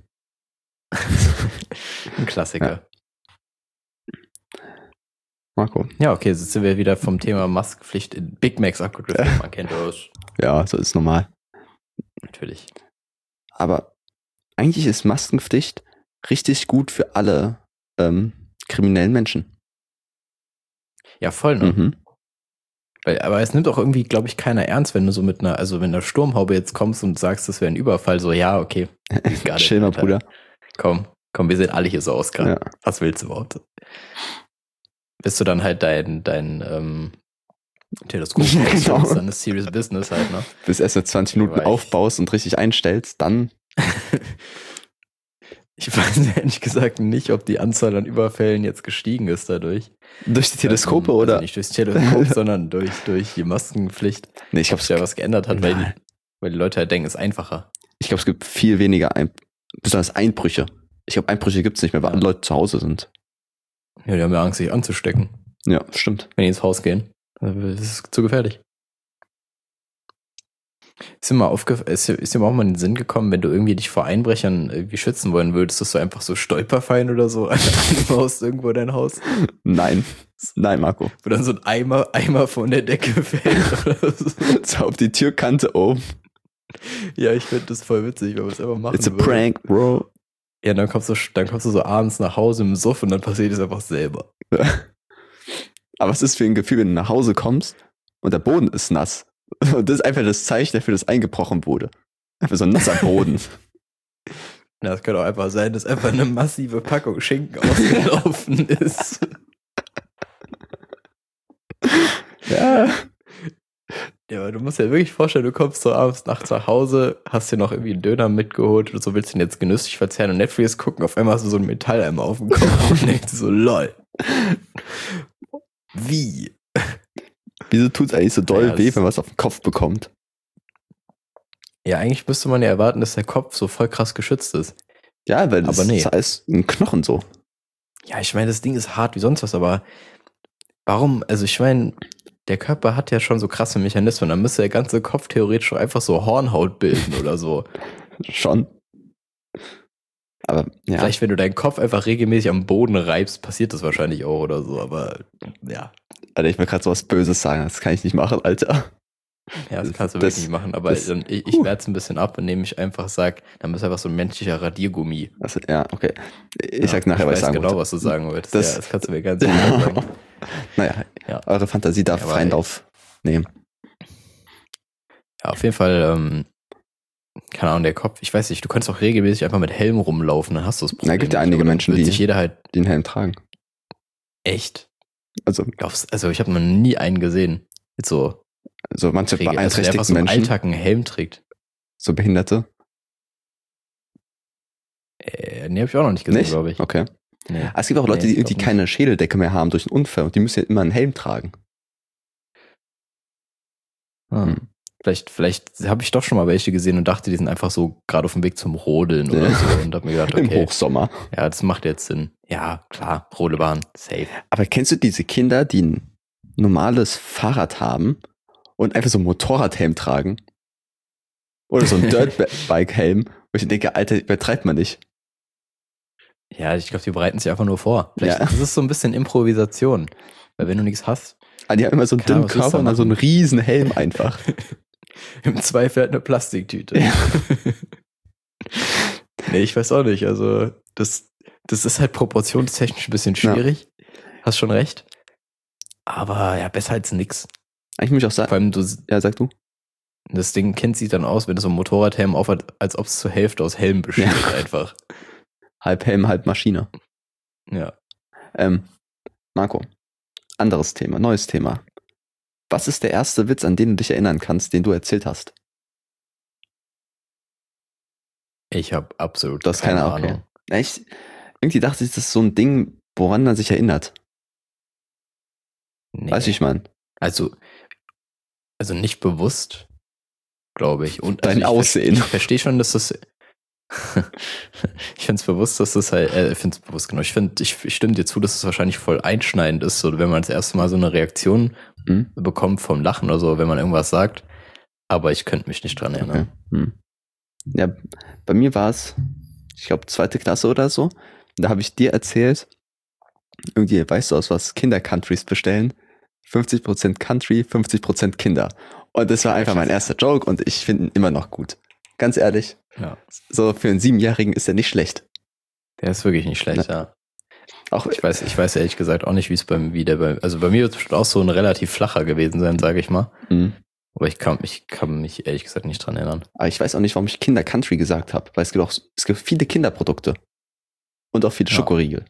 Ein Klassiker. Marco. Ja, okay, jetzt sind wir wieder vom Thema Maskenpflicht in Big Macs abgedriftet. Man kennt das. Ja, so ist normal. Natürlich. Aber eigentlich ist Maskenpflicht richtig gut für alle ähm, kriminellen Menschen. Ja, voll, ne? Mhm. Weil, aber es nimmt auch irgendwie, glaube ich, keiner ernst, wenn du so mit einer, also wenn einer Sturmhaube jetzt kommst und sagst, das wäre ein Überfall, so, ja, okay. Got it, Chill mal, Alter. Bruder. Komm, komm, wir sehen alle hier so aus gerade. Ja. Was willst du überhaupt? Bis du dann halt dein, dein ähm, Teleskop Genau. ausstellst, dann ist Serious Business halt, ne? Bis erst mal zwanzig Minuten Aber ich- aufbaust und richtig einstellst, dann Ich weiß ehrlich gesagt nicht, ob die Anzahl an Überfällen jetzt gestiegen ist dadurch. durch die Teleskope Ähm, oder? Also nicht durchs Teleskop, sondern durch, durch die Maskenpflicht. Nee, ich Ob glaube, sich ja was geändert hat, weil die, Nein. weil die Leute halt denken, es ist einfacher. ich glaub, es gibt viel weniger, Ein besonders Einbrüche. Ich glaube, Einbrüche gibt es nicht mehr, weil Ja. alle Leute zu Hause sind. Ja, die haben ja Angst, sich anzustecken, Ja, stimmt. wenn die ins Haus gehen. Also, das ist zu gefährlich. Ist dir mal aufgef- ist, dir- ist dir mal auch mal in den Sinn gekommen, wenn du irgendwie dich vor Einbrechern irgendwie schützen wollen würdest, dass du einfach so Stolperfallen oder so anbaust irgendwo in dein Haus, Nein. Nein, Marco. wo dann so ein Eimer, Eimer von der Decke fällt oder so. So auf die Türkante oben. Ja, ich finde das voll witzig, wenn man es einfach machen It's a würde. prank, bro. Ja, dann kommst, du, dann kommst du so abends nach Hause im Suff und dann passiert es einfach selber. Aber was ist für ein Gefühl, wenn du nach Hause kommst und der Boden ist nass? Und das ist einfach das Zeichen dafür, dass eingebrochen wurde. Einfach so ein nasser Boden. Ja, das könnte auch einfach sein, dass einfach eine massive Packung Schinken ausgelaufen ist. Ja. Ja, aber du musst dir wirklich vorstellen, du kommst so abends nachts nach Hause, hast dir noch irgendwie einen Döner mitgeholt oder so, willst den jetzt genüsslich verzehren und Netflix gucken, auf einmal hast du so ein Metalleimer auf dem Kopf und denkst dir so, lol. Wie? Wieso tut es eigentlich so doll Ja, weh, das- wenn man es auf den Kopf bekommt? Ja, eigentlich müsste man ja erwarten, dass der Kopf so voll krass geschützt ist. Ja, weil das Aber nee. ist alles ein Knochen so. Ja, ich meine, das Ding ist hart wie sonst was, aber warum? Also ich meine, der Körper hat ja schon so krasse Mechanismen, dann müsste der ganze Kopf theoretisch schon einfach so Hornhaut bilden oder so. Schon. Aber ja, Vielleicht, wenn du deinen Kopf einfach regelmäßig am Boden reibst, passiert das wahrscheinlich auch oder so, aber ja. Alter, ich will gerade sowas Böses sagen, das kann ich nicht machen, Alter. Ja, das kannst du Das- wirklich nicht machen, aber das- dann, ich, ich werde es ein bisschen ab, indem ich einfach sage, dann bist du einfach so ein menschlicher Radiergummi. Also, ja, okay. Ich Ja, sag nachher, ich was ich weiß sagen genau, wollte. was du sagen wolltest. Das- ja, das kannst du mir ganz genau sagen. Naja, Ja. eure Fantasie darf Ja, aber freien ey. Lauf nehmen. Ja, auf jeden Fall, ähm, keine Ahnung, der Kopf, ich weiß nicht, du könntest auch regelmäßig einfach mit Helm rumlaufen, dann hast du das Problem. Na, gibt ja nicht, einige aber dann Menschen, wird die- sich jeder halt Die einen Helm tragen. echt, Also, glaubst, also ich habe noch nie einen gesehen, jetzt so, also manche regel- also der einfach beeinträchtigten so im Menschen, Alltag einen Helm trägt. so Behinderte. Äh, nee, habe ich auch noch nicht gesehen, Nicht? glaube ich. Okay. Nee. Aber es gibt auch Leute, Nee, die ich glaub irgendwie nicht. keine Schädeldecke mehr haben durch einen Unfall und die müssen ja immer einen Helm tragen. Ah. Hm. Vielleicht, vielleicht habe ich doch schon mal welche gesehen und dachte, die sind einfach so gerade auf dem Weg zum Rodeln oder Ja. so und habe mir gedacht, Im okay, Hochsommer. ja, das macht jetzt Sinn. Ja, klar, Rodelbahn, safe. Aber kennst du diese Kinder, die ein normales Fahrrad haben und einfach so einen Motorradhelm tragen? Oder so ein Dirtbike-Helm, wo ich denke, Alter, übertreibt man nicht. Ja, ich glaube, die bereiten sich einfach nur vor. Vielleicht Ja. das ist so ein bisschen Improvisation. Weil wenn du nichts hast, Ah, die haben immer so einen Keine Ahnung, dünnen was willst du Körper und dann so einen riesen Helm einfach. im Zweifel halt eine Plastiktüte. Nee, ich weiß auch nicht. Also, das, das ist halt proportionstechnisch ein bisschen schwierig. Hast schon recht. Aber ja, besser als nix. Eigentlich muss ich auch Vor sagen, allem, du, ja, sag du. das Ding Kind sieht dann aus, wenn es so ein Motorradhelm aufhat, als ob es zur Hälfte aus Helm besteht, Ja. einfach. Halb Helm, halb Maschine. Ja. Ähm, Marco, anderes Thema, neues Thema. Was ist der erste Witz, an den du dich erinnern kannst, den du erzählt hast? Ich habe absolut Das ist keine keine, okay. Ahnung. Ja, ich, irgendwie dachte ich, das ist so ein Ding, woran man sich erinnert. Nee. Weißt du, wie ich meine? Also, also nicht bewusst, glaube ich. Und Dein also ich Aussehen. Verstehe, ich verstehe schon, dass das. Ich finde es bewusst, dass das halt. Äh, ich finde es bewusst, genau. Ich finde, ich, ich stimme dir zu, dass es wahrscheinlich voll einschneidend ist, so wenn man das erste Mal so eine Reaktion Hm? bekommt vom Lachen oder so, wenn man irgendwas sagt. Aber ich könnte mich nicht dran erinnern. Okay. Hm. Ja, bei mir war es, ich glaube, zweite Klasse oder so. Da habe ich dir erzählt, irgendwie, weißt du, aus was Kinder-Countries bestellen? fünfzig Prozent Country, fünfzig Prozent Kinder. Und das war einfach mein erster Joke und ich finde ihn immer noch gut. Ganz ehrlich, Ja. so für einen Siebenjährigen ist er nicht schlecht. Der ist wirklich nicht schlecht, ja. Auch Ich weiß, ich weiß ehrlich gesagt auch nicht, wie es beim wie der bei. Also bei mir wird es bestimmt auch so ein relativ flacher gewesen sein, sage ich mal. Mhm. Aber ich kann, ich kann mich ehrlich gesagt nicht dran erinnern. Aber ich weiß auch nicht, warum ich Kinder Country gesagt habe, weil es gibt auch es gibt viele Kinderprodukte und auch viele Ja. Schokoriegel.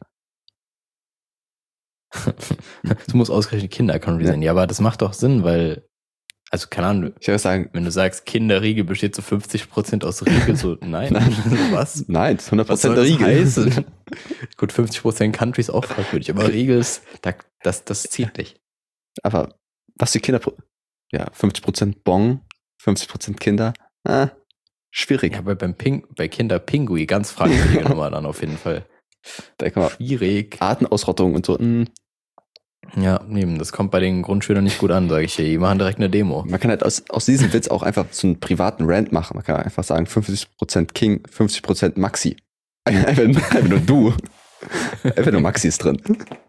Es muss ausgerechnet Kinder-Country Ja. sein. Ja, aber das macht doch Sinn, weil, also keine Ahnung, Ich würde sagen, wenn du sagst, Kinderriegel besteht zu fünfzig Prozent aus Riegel, so nein, was? nein, das ist hundert Was Prozent soll der das Riegel. heißen? Gut, fünfzig Prozent Country ist auch fragwürdig, aber Riegel ist, da, das, das zieht dich. Aber was für Kinder, ja, fünfzig Prozent Bon, fünfzig Prozent Kinder, ah, schwierig. Ja, aber beim Ping, bei Kinder Pingui ganz fragwürdige Nummer dann auf jeden Fall. Da kann man Schwierig. Artenausrottung und so. Mh. Ja, eben, das kommt bei den Grundschülern nicht gut an, sage ich dir. Die machen direkt eine Demo. Man kann halt aus, aus diesem Witz auch einfach so einen privaten Rant machen. Man kann einfach sagen, fünfzig Prozent King, fünfzig Prozent Maxi. Einfach, einfach nur du. Einfach nur Maxi ist drin.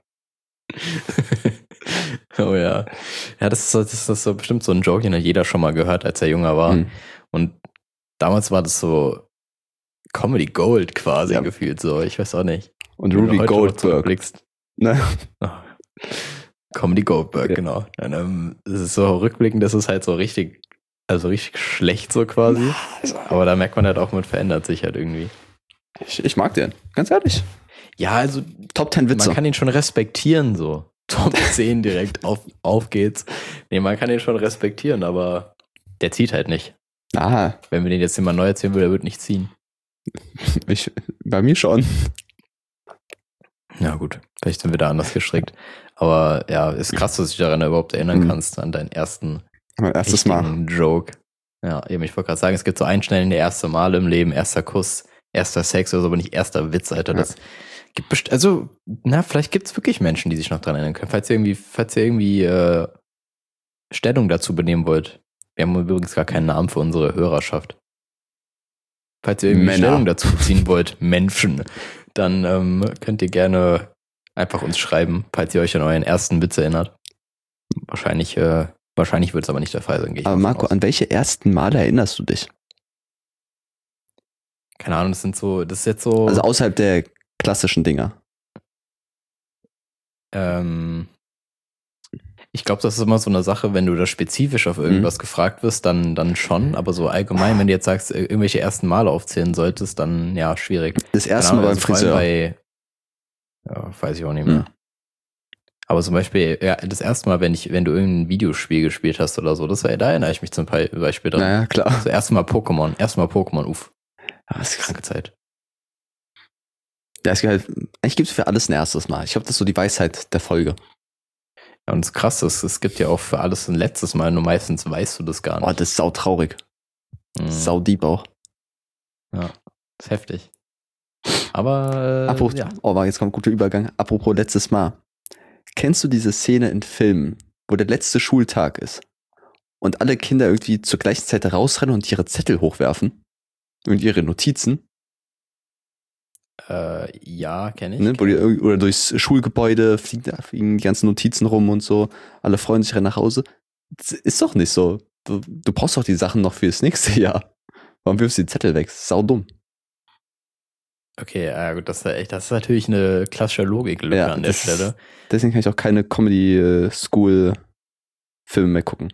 Oh ja. Ja, das ist, so, das ist so bestimmt so ein Joke, den hat jeder schon mal gehört, als er jünger war. Mhm. Und damals war das so Comedy Gold quasi Ja. gefühlt so. Ich weiß auch nicht. Und Wenn du Ruby heute noch Goldberg. zurückblickst. Ne? Oh. Comedy Goldberg, Ja. genau. Dann, ähm, es ist so rückblickend, das ist halt so richtig, also richtig schlecht so quasi. Aber da merkt man halt auch, man verändert sich halt irgendwie. Ich, ich mag den, ganz ehrlich. Ja, also Top zehn Witze. man kann ihn schon respektieren so. Top zehn direkt, auf, auf geht's. Nee, man kann den schon respektieren, aber der zieht halt nicht. Ah, Wenn wir den jetzt immer neu erzählen würden, der wird nicht ziehen. ich, bei mir schon. Ja gut, vielleicht sind wir da anders gestrickt. Aber ja, ist krass, dass du dich daran überhaupt erinnern Mhm. kannst, an deinen ersten Mein erstes Mal. richtigen Joke. Ja, eben, ich wollte gerade sagen, es gibt so einschneidende erste Male im Leben, erster Kuss, erster Sex oder so, aber nicht erster Witz, Alter. Ja. Das gibt best- also, na, vielleicht gibt es wirklich Menschen, die sich noch dran erinnern können. Falls ihr irgendwie, falls ihr irgendwie äh, Stellung dazu benehmen wollt. Wir haben übrigens gar keinen Namen für unsere Hörerschaft. Falls ihr irgendwie Männer. Stellung dazu beziehen wollt, Menschen, dann ähm, könnt ihr gerne einfach uns schreiben, falls ihr euch an euren ersten Witz erinnert. Wahrscheinlich, äh, wahrscheinlich wird es aber nicht der Fall sein. Gehe ich Aber mal Marco, von aus. an welche ersten Male erinnerst du dich? Keine Ahnung, das sind so, das ist jetzt so. Also außerhalb der klassischen Dinger. Ähm, ich glaube, das ist immer so eine Sache, wenn du da spezifisch auf irgendwas gefragt wirst, dann, dann schon. Aber so allgemein, wenn du jetzt sagst, ir- irgendwelche ersten Male aufzählen solltest, dann ja, schwierig. Das erste Keine Mal Ahnung, beim also vor allem Friseur. Bei, ja, weiß ich auch nicht mehr. Hm. Aber zum Beispiel, ja, das erste Mal, wenn ich, wenn du irgendein Videospiel gespielt hast oder so, das war, da erinnere ich mich zum Pe- Beispiel dran. Naja, klar. Also erstmal Pokémon, erstmal Pokémon, uff, Ja, es, kranke Zeit. ja, es gibt halt, eigentlich gibt es für alles ein erstes Mal. Ich glaube, das ist so die Weisheit der Folge. Ja, und das Krasse ist, es gibt ja auch für alles ein letztes Mal, nur meistens weißt du das gar Oh, nicht. das ist sau traurig. Mhm. Sau deep auch. Ja, ist heftig. Aber, äh, Apropos, ja. oh, war jetzt kommt ein guter Übergang. Apropos letztes Mal. Kennst du diese Szene in Filmen, wo der letzte Schultag ist und alle Kinder irgendwie zur gleichen Zeit rausrennen und ihre Zettel hochwerfen und ihre Notizen, Äh, ja, kenne ich. ne? Wo die, irg- oder durchs Schulgebäude fliegen, da fliegen die ganzen Notizen rum und so, alle freuen sich, rennen nach Hause. Das ist doch nicht so. Du, du brauchst doch die Sachen noch fürs nächste Jahr. Warum wirfst du die Zettel weg? Das ist sau dumm. Okay, ja gut, das ist, ja echt, das ist natürlich eine klassische Logiklücke Ja, an der das- Stelle. Deswegen kann ich auch keine Comedy-School-Filme mehr gucken.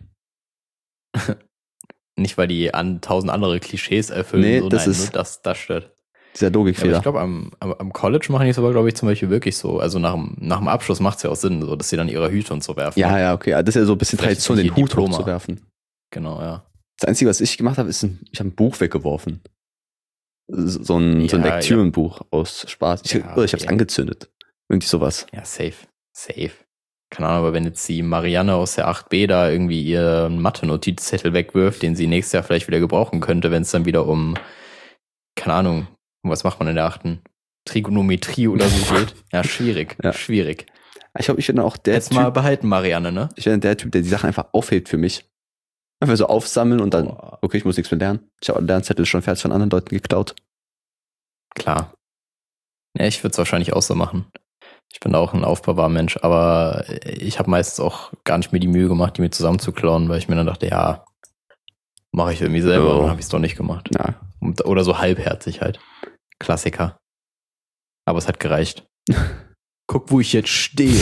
Nicht, weil die an tausend andere Klischees erfüllen, Nee, so, das nein, ist- nur das, das stört. Dieser Ja, aber Logikfehler. ich glaube, am, am, am College machen die es aber, glaube ich, zum Beispiel wirklich so. Also nach dem, nach dem Abschluss macht es ja auch Sinn, so, dass sie dann ihre Hüte und so werfen. Ja, ja, okay. Das ist ja so ein bisschen Vielleicht Tradition, den nicht die Hut Diploma. hochzuwerfen. Genau, ja. Das Einzige, was ich gemacht habe, ist, ein, ich habe ein Buch weggeworfen. So ein, so ein Ja, Lektürenbuch aus Spaß. Ich, Ja, oder ich habe es okay. angezündet. Irgendwie sowas. Ja, safe. Safe. Keine Ahnung, aber wenn jetzt die Marianne aus der acht b da irgendwie ihren Mathe-Notizzettel wegwirft, den sie nächstes Jahr vielleicht wieder gebrauchen könnte, wenn es dann wieder um, keine Ahnung, um was macht man in der achten? Trigonometrie oder so geht. Ja, schwierig. Ja. Schwierig. Ich glaube, ich bin auch der Jetzt Typ, mal behalten, Marianne, ne? ich bin der Typ, der die Sachen einfach aufhebt für mich. Einfach so aufsammeln und dann, Boah. okay, ich muss nichts mehr lernen. Ich habe Lernzettel schon fertig von anderen Leuten geklaut. Klar. Ja, ich würde es wahrscheinlich auch so machen. Ich bin auch ein Aufbewahrmensch, aber ich habe meistens auch gar nicht mir die Mühe gemacht, die mir zusammenzuklauen, weil ich mir dann dachte, ja, mache ich irgendwie selber, Oh. und dann habe ich es doch nicht gemacht. Ja. Und- Oder so halbherzig halt. Klassiker. Aber es hat gereicht. Guck, wo ich jetzt stehe.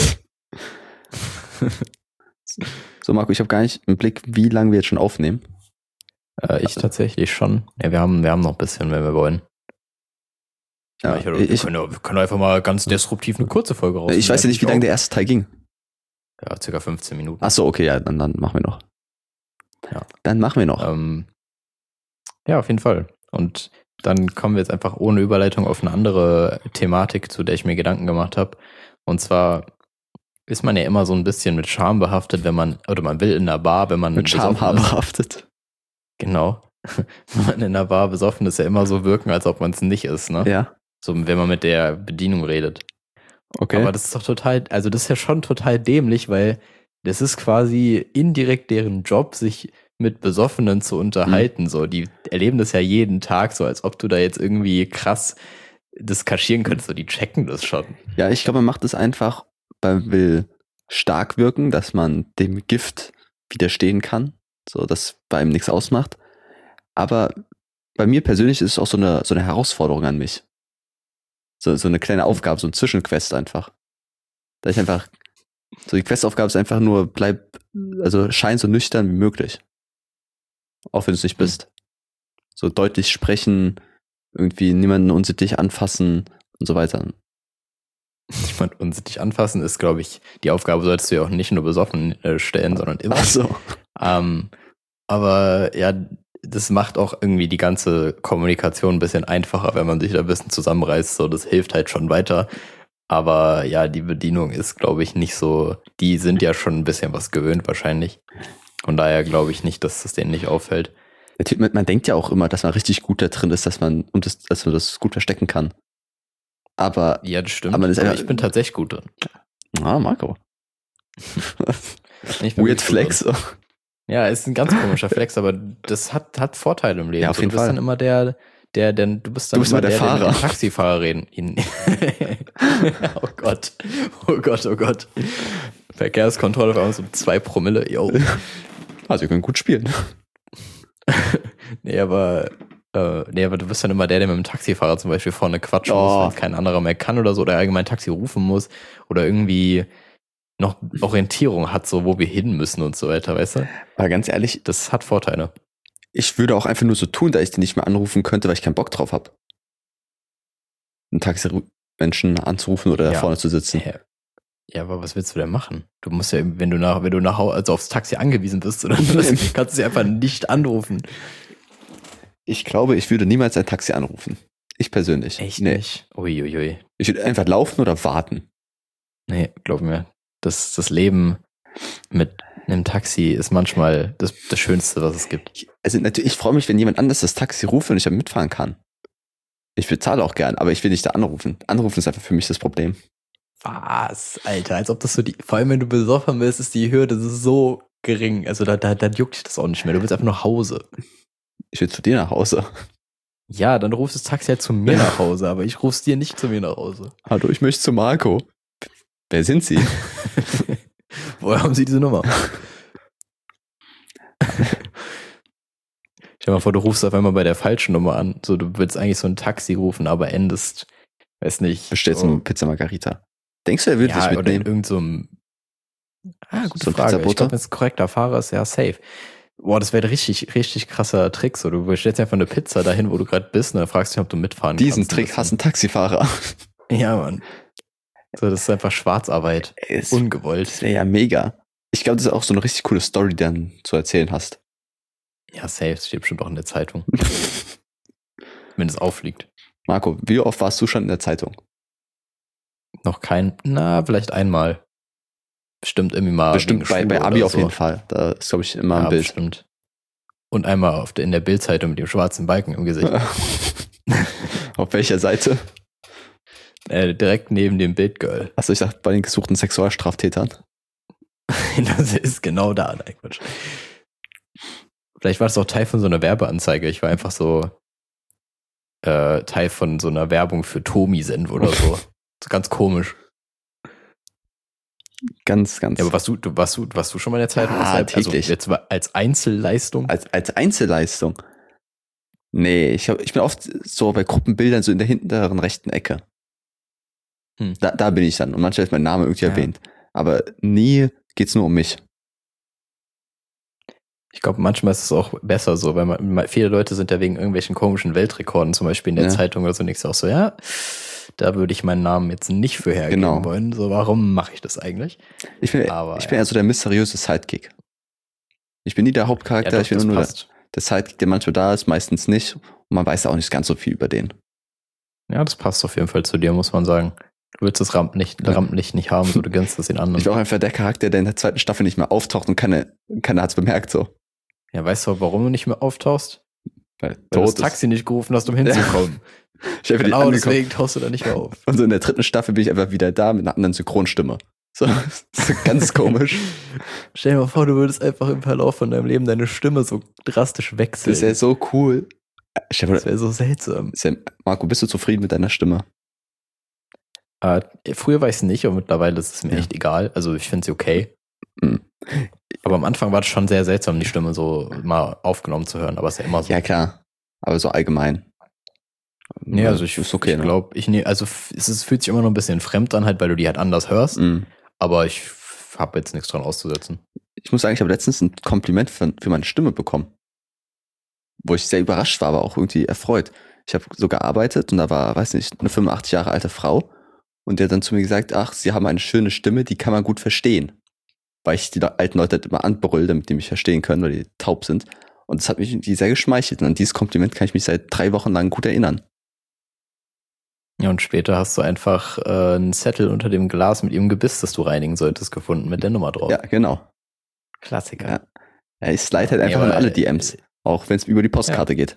So, Marco, ich habe gar nicht im Blick, wie lange wir jetzt schon aufnehmen. Äh, ich tatsächlich schon. Ja, wir haben, wir haben noch ein bisschen, wenn wir wollen. Ja, ich, wir, ich, können, ja- wir können einfach mal ganz disruptiv eine kurze Folge raus. ich weiß ja nicht, wie lange der erste Teil ging. Ja, circa fünfzehn Minuten. Ach so, okay, ja, dann, dann machen wir noch. Ja. Dann machen wir noch. Ähm, ja, auf jeden Fall. Und dann kommen wir jetzt einfach ohne Überleitung auf eine andere Thematik, zu der ich mir Gedanken gemacht habe. Und zwar ist man ja immer so ein bisschen mit Scham behaftet, wenn man, oder man will in einer Bar, wenn man Mit besoffen Schamhaar ist. behaftet. Genau. Wenn man in einer Bar besoffen ist, ja immer so wirken, als ob man es nicht ist, ne? Ja, So, wenn man mit der Bedienung redet. okay. Aber das ist doch total, also das ist ja schon total dämlich, weil das ist quasi indirekt deren Job, sich mit Besoffenen zu unterhalten. So, die erleben das ja jeden Tag, so als ob du da jetzt irgendwie krass das kaschieren könntest. So, die checken das schon. Ja, ich glaube, man macht es einfach, weil man will stark wirken, dass man dem Gift widerstehen kann, so dass bei ihm nichts ausmacht. Aber bei mir persönlich ist es auch so eine, so eine Herausforderung an mich. So, so eine kleine Aufgabe, so ein Zwischenquest einfach. Da ich einfach, so die Questaufgabe ist einfach nur, bleib, also schein so nüchtern wie möglich. Auch wenn du es nicht bist. So deutlich sprechen, irgendwie niemanden unsittlich anfassen und so weiter. Ich meine, unsittlich anfassen ist, glaube ich, die Aufgabe solltest du ja auch nicht nur besoffen äh, stellen, sondern immer. Ach so. Ähm, aber ja, das macht auch irgendwie die ganze Kommunikation ein bisschen einfacher, wenn man sich da ein bisschen zusammenreißt. So, das hilft halt schon weiter. Aber ja, die Bedienung ist, glaube ich, nicht so. Die sind ja schon ein bisschen was gewöhnt wahrscheinlich. Von daher glaube ich nicht, dass das denen nicht auffällt. Man, man denkt ja auch immer, dass man richtig gut da drin ist, dass man und das, dass man das gut verstecken kann. Aber Ja, das stimmt. aber man ist aber einfach, ich bin tatsächlich gut drin. Ah, Marco. Ich bin Weird wirklich gut Flex. drin. Ja, ist ein ganz komischer Flex, aber das hat, hat Vorteile im Leben. Ja, auf So, jeden du bist Fall. dann immer der, der, der, du bist dann Du bist immer immer der der, der mit Fahrer. dem Taxifahrer reden. ihn- Oh Gott. Oh Gott, oh Gott. Verkehrskontrolle auf einmal so zwei Promille, yo. Also, wir können gut spielen. Nee, aber, äh, nee, aber du bist dann immer der, der mit dem Taxifahrer zum Beispiel vorne quatschen Oh. muss, wenn es kein anderer mehr kann oder so, oder allgemein Taxi rufen muss oder irgendwie noch Orientierung hat, so wo wir hin müssen und so weiter, weißt du? Aber ganz ehrlich, Das hat Vorteile. ich würde auch einfach nur so tun, dass ich den nicht mehr anrufen könnte, weil ich keinen Bock drauf habe. Einen Taxi-Menschen anzurufen oder da Ja. vorne zu sitzen. Hä? Ja, aber was willst du denn machen? Du musst ja, wenn du nach, wenn du nach Hause, also aufs Taxi angewiesen bist, oder was, kannst du sie einfach nicht anrufen. Ich glaube, ich würde niemals ein Taxi anrufen. Ich persönlich. nee. nicht? Uiuiui. Ich würde einfach laufen oder warten. Nee, glaub mir. Das, das Leben mit einem Taxi ist manchmal das, das Schönste, was es gibt. Ich, also natürlich, ich freue mich, wenn jemand anders das Taxi ruft und ich dann mitfahren kann. Ich bezahle auch gern, aber ich will nicht da anrufen. Anrufen ist einfach für mich das Problem. Was, Alter, als ob das so die, vor allem wenn du besoffen bist, ist die Hürde so gering. Also da, da, da juckt dich das auch nicht mehr. Du willst einfach nach Hause. Ich will zu dir nach Hause. Ja, dann rufst das Taxi halt zu mir nach Hause, aber ich ruf's dir nicht zu mir nach Hause. Hallo, ich möchte zu Marco. Wer sind Sie? Woher haben Sie diese Nummer? Stell dir mal vor, du rufst auf einmal bei der falschen Nummer an. So, du willst eigentlich so ein Taxi rufen, aber endest, weiß nicht. Bestellst oh, eine Pizza Margarita. Denkst du, er würde ja, dich oder in mitnehmen? irgend so einem. Ah, gute So ein Frage. Ich Pizzabote? glaube, wenn es korrekter Fahrer ist, ja, safe. Boah, das wäre richtig, richtig krasser Trick. So, du bestellst einfach eine Pizza dahin, wo du gerade bist, und dann fragst du dich, ob du mitfahren Diesen kannst. Trick hassen Taxifahrer. Ja, Mann. So, das ist einfach Schwarzarbeit. Es Ungewollt. wäre ja mega. Ich glaube, das ist auch so eine richtig coole Story, die du dann zu erzählen hast. Ja, safe. Das steht bestimmt auch in der Zeitung. Wenn es auffliegt. Marco, wie oft warst du schon in der Zeitung? Noch kein, na, vielleicht einmal. Bestimmt irgendwie mal. Bestimmt wegen bei, bei Schule Abi oder auf so. jeden Fall. Da ist, glaube ich, immer Ja, ein Bild. bestimmt. Und einmal auf der, in der Bildzeitung mit dem schwarzen Balken im Gesicht. Auf welcher Seite? äh, direkt neben dem Bildgirl. Achso, ich dachte, bei den gesuchten Sexualstraftätern. Das ist genau da. Nein, Quatsch. Vielleicht war das auch Teil von so einer Werbeanzeige. Ich war einfach so äh, Teil von so einer Werbung für Tomi-Senf oder so. So ganz komisch. Ganz, ganz. Ja, aber warst du, du, warst du, warst du schon mal in der Zeitung? Ja, Deshalb- also täglich. jetzt war als Einzelleistung? als, als Einzelleistung. Nee, ich, hab, ich bin oft so bei Gruppenbildern so in der hinteren rechten Ecke. Hm. Da, da bin ich dann. Und manchmal ist mein Name irgendwie Ja. erwähnt. Aber nie geht's nur um mich. Ich glaube, manchmal ist es auch besser so, weil man, man, viele Leute sind ja wegen irgendwelchen komischen Weltrekorden zum Beispiel in der Ja. Zeitung oder so nichts auch so, ja, da würde ich meinen Namen jetzt nicht für hergeben Genau. wollen. So, warum mache ich das eigentlich? Ich bin, Aber, ich bin ja. eher so der mysteriöse Sidekick. Ich bin nie der Hauptcharakter, doch, ich bin das nur der, passt. der Sidekick, der manchmal da ist, meistens nicht. Und man weiß auch nicht ganz so viel über den. Ja, das passt auf jeden Fall zu dir, muss man sagen. Du willst das Rampenlicht, Ja. Rampenlicht nicht haben, so du gönnst das den Ich anderen. war auch einfach der Charakter, der in der zweiten Staffel nicht mehr auftaucht und keiner, keiner hat's bemerkt so. Ja, weißt du, warum du nicht mehr auftauchst? Weil Weil du das tot ist. Taxi nicht gerufen hast, um hinzukommen. Ich hab einfach Genau nicht angekommen. deswegen tauchst du da nicht mehr auf. Und so in der dritten Staffel bin ich einfach wieder da mit einer anderen Synchronstimme. So, das ist ganz komisch. Stell dir mal vor, du würdest einfach im Verlauf von deinem Leben deine Stimme so drastisch wechseln. Das wäre so cool. Ich hab, Das wäre so seltsam. ist ja- Marco, bist du zufrieden mit deiner Stimme? Äh, früher war ich es nicht und mittlerweile ist es mir Ja. echt egal. Also ich finde sie okay. Mhm. Aber am Anfang war es schon sehr seltsam, die Stimme so mal aufgenommen zu hören. Aber es ist ja immer so. Ja, klar. Aber so allgemein. Nee, also ich, ist okay, ich ne? glaube, ich ne, also f- es ist, fühlt sich immer noch ein bisschen fremd an, halt, weil du die halt anders hörst. Mhm. Aber ich habe jetzt nichts dran auszusetzen. Ich muss sagen, ich habe letztens ein Kompliment für, für meine Stimme bekommen. Wo ich sehr überrascht war, aber auch irgendwie erfreut. Ich habe so gearbeitet und da war, weiß nicht, eine fünfundachtzig Jahre alte Frau und der hat dann zu mir gesagt, ach, sie haben eine schöne Stimme, die kann man gut verstehen. Weil ich die alten Leute halt immer anbrülle, damit die mich verstehen können, weil die taub sind. Und das hat mich irgendwie sehr geschmeichelt. Und an dieses Kompliment kann ich mich seit drei Wochen lang gut erinnern. Ja, und später hast du einfach äh, einen Zettel unter dem Glas mit ihrem Gebiss, das du reinigen solltest, gefunden, mit der Nummer drauf. Ja, genau. Klassiker. Ja, ja ich slide halt einfach ja, in alle D Ms, auch wenn es über die Postkarte ja. geht.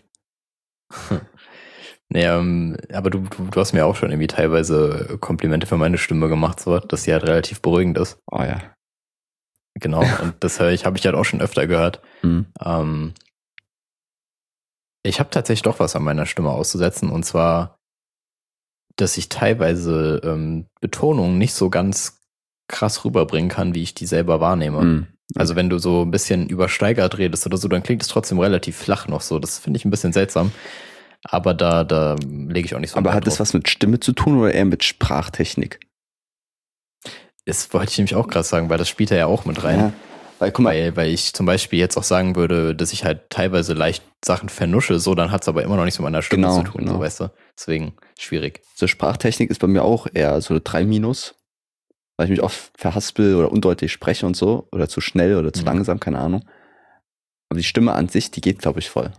Nee, ähm, aber du, du, du hast mir auch schon irgendwie teilweise Komplimente für meine Stimme gemacht, so, dass sie halt relativ beruhigend ist. Oh ja. Genau, und das höre ich, habe ich halt auch schon öfter gehört. Mhm. Ähm, ich habe tatsächlich doch was an meiner Stimme auszusetzen, und zwar, dass ich teilweise ähm, Betonungen nicht so ganz krass rüberbringen kann, wie ich die selber wahrnehme. Mhm. Also wenn du so ein bisschen übersteigert redest oder so, dann klingt es trotzdem relativ flach noch so. Das finde ich ein bisschen seltsam. Aber da, da lege ich auch nicht so. Aber hat das was mit Stimme zu tun oder eher mit Sprachtechnik? Das wollte ich nämlich auch gerade sagen, weil das spielt ja auch mit rein. Ja, weil, guck mal, weil, weil ich zum Beispiel jetzt auch sagen würde, dass ich halt teilweise leicht Sachen vernusche, so, dann hat es aber immer noch nichts mit meiner Stimme genau, zu tun, genau. so, weißt du. Deswegen schwierig. So Sprachtechnik ist bei mir auch eher so drei Minus, weil ich mich oft verhaspel oder undeutlich spreche und so, oder zu schnell oder zu Mhm. langsam, keine Ahnung. Aber die Stimme an sich, die geht, glaube ich, voll.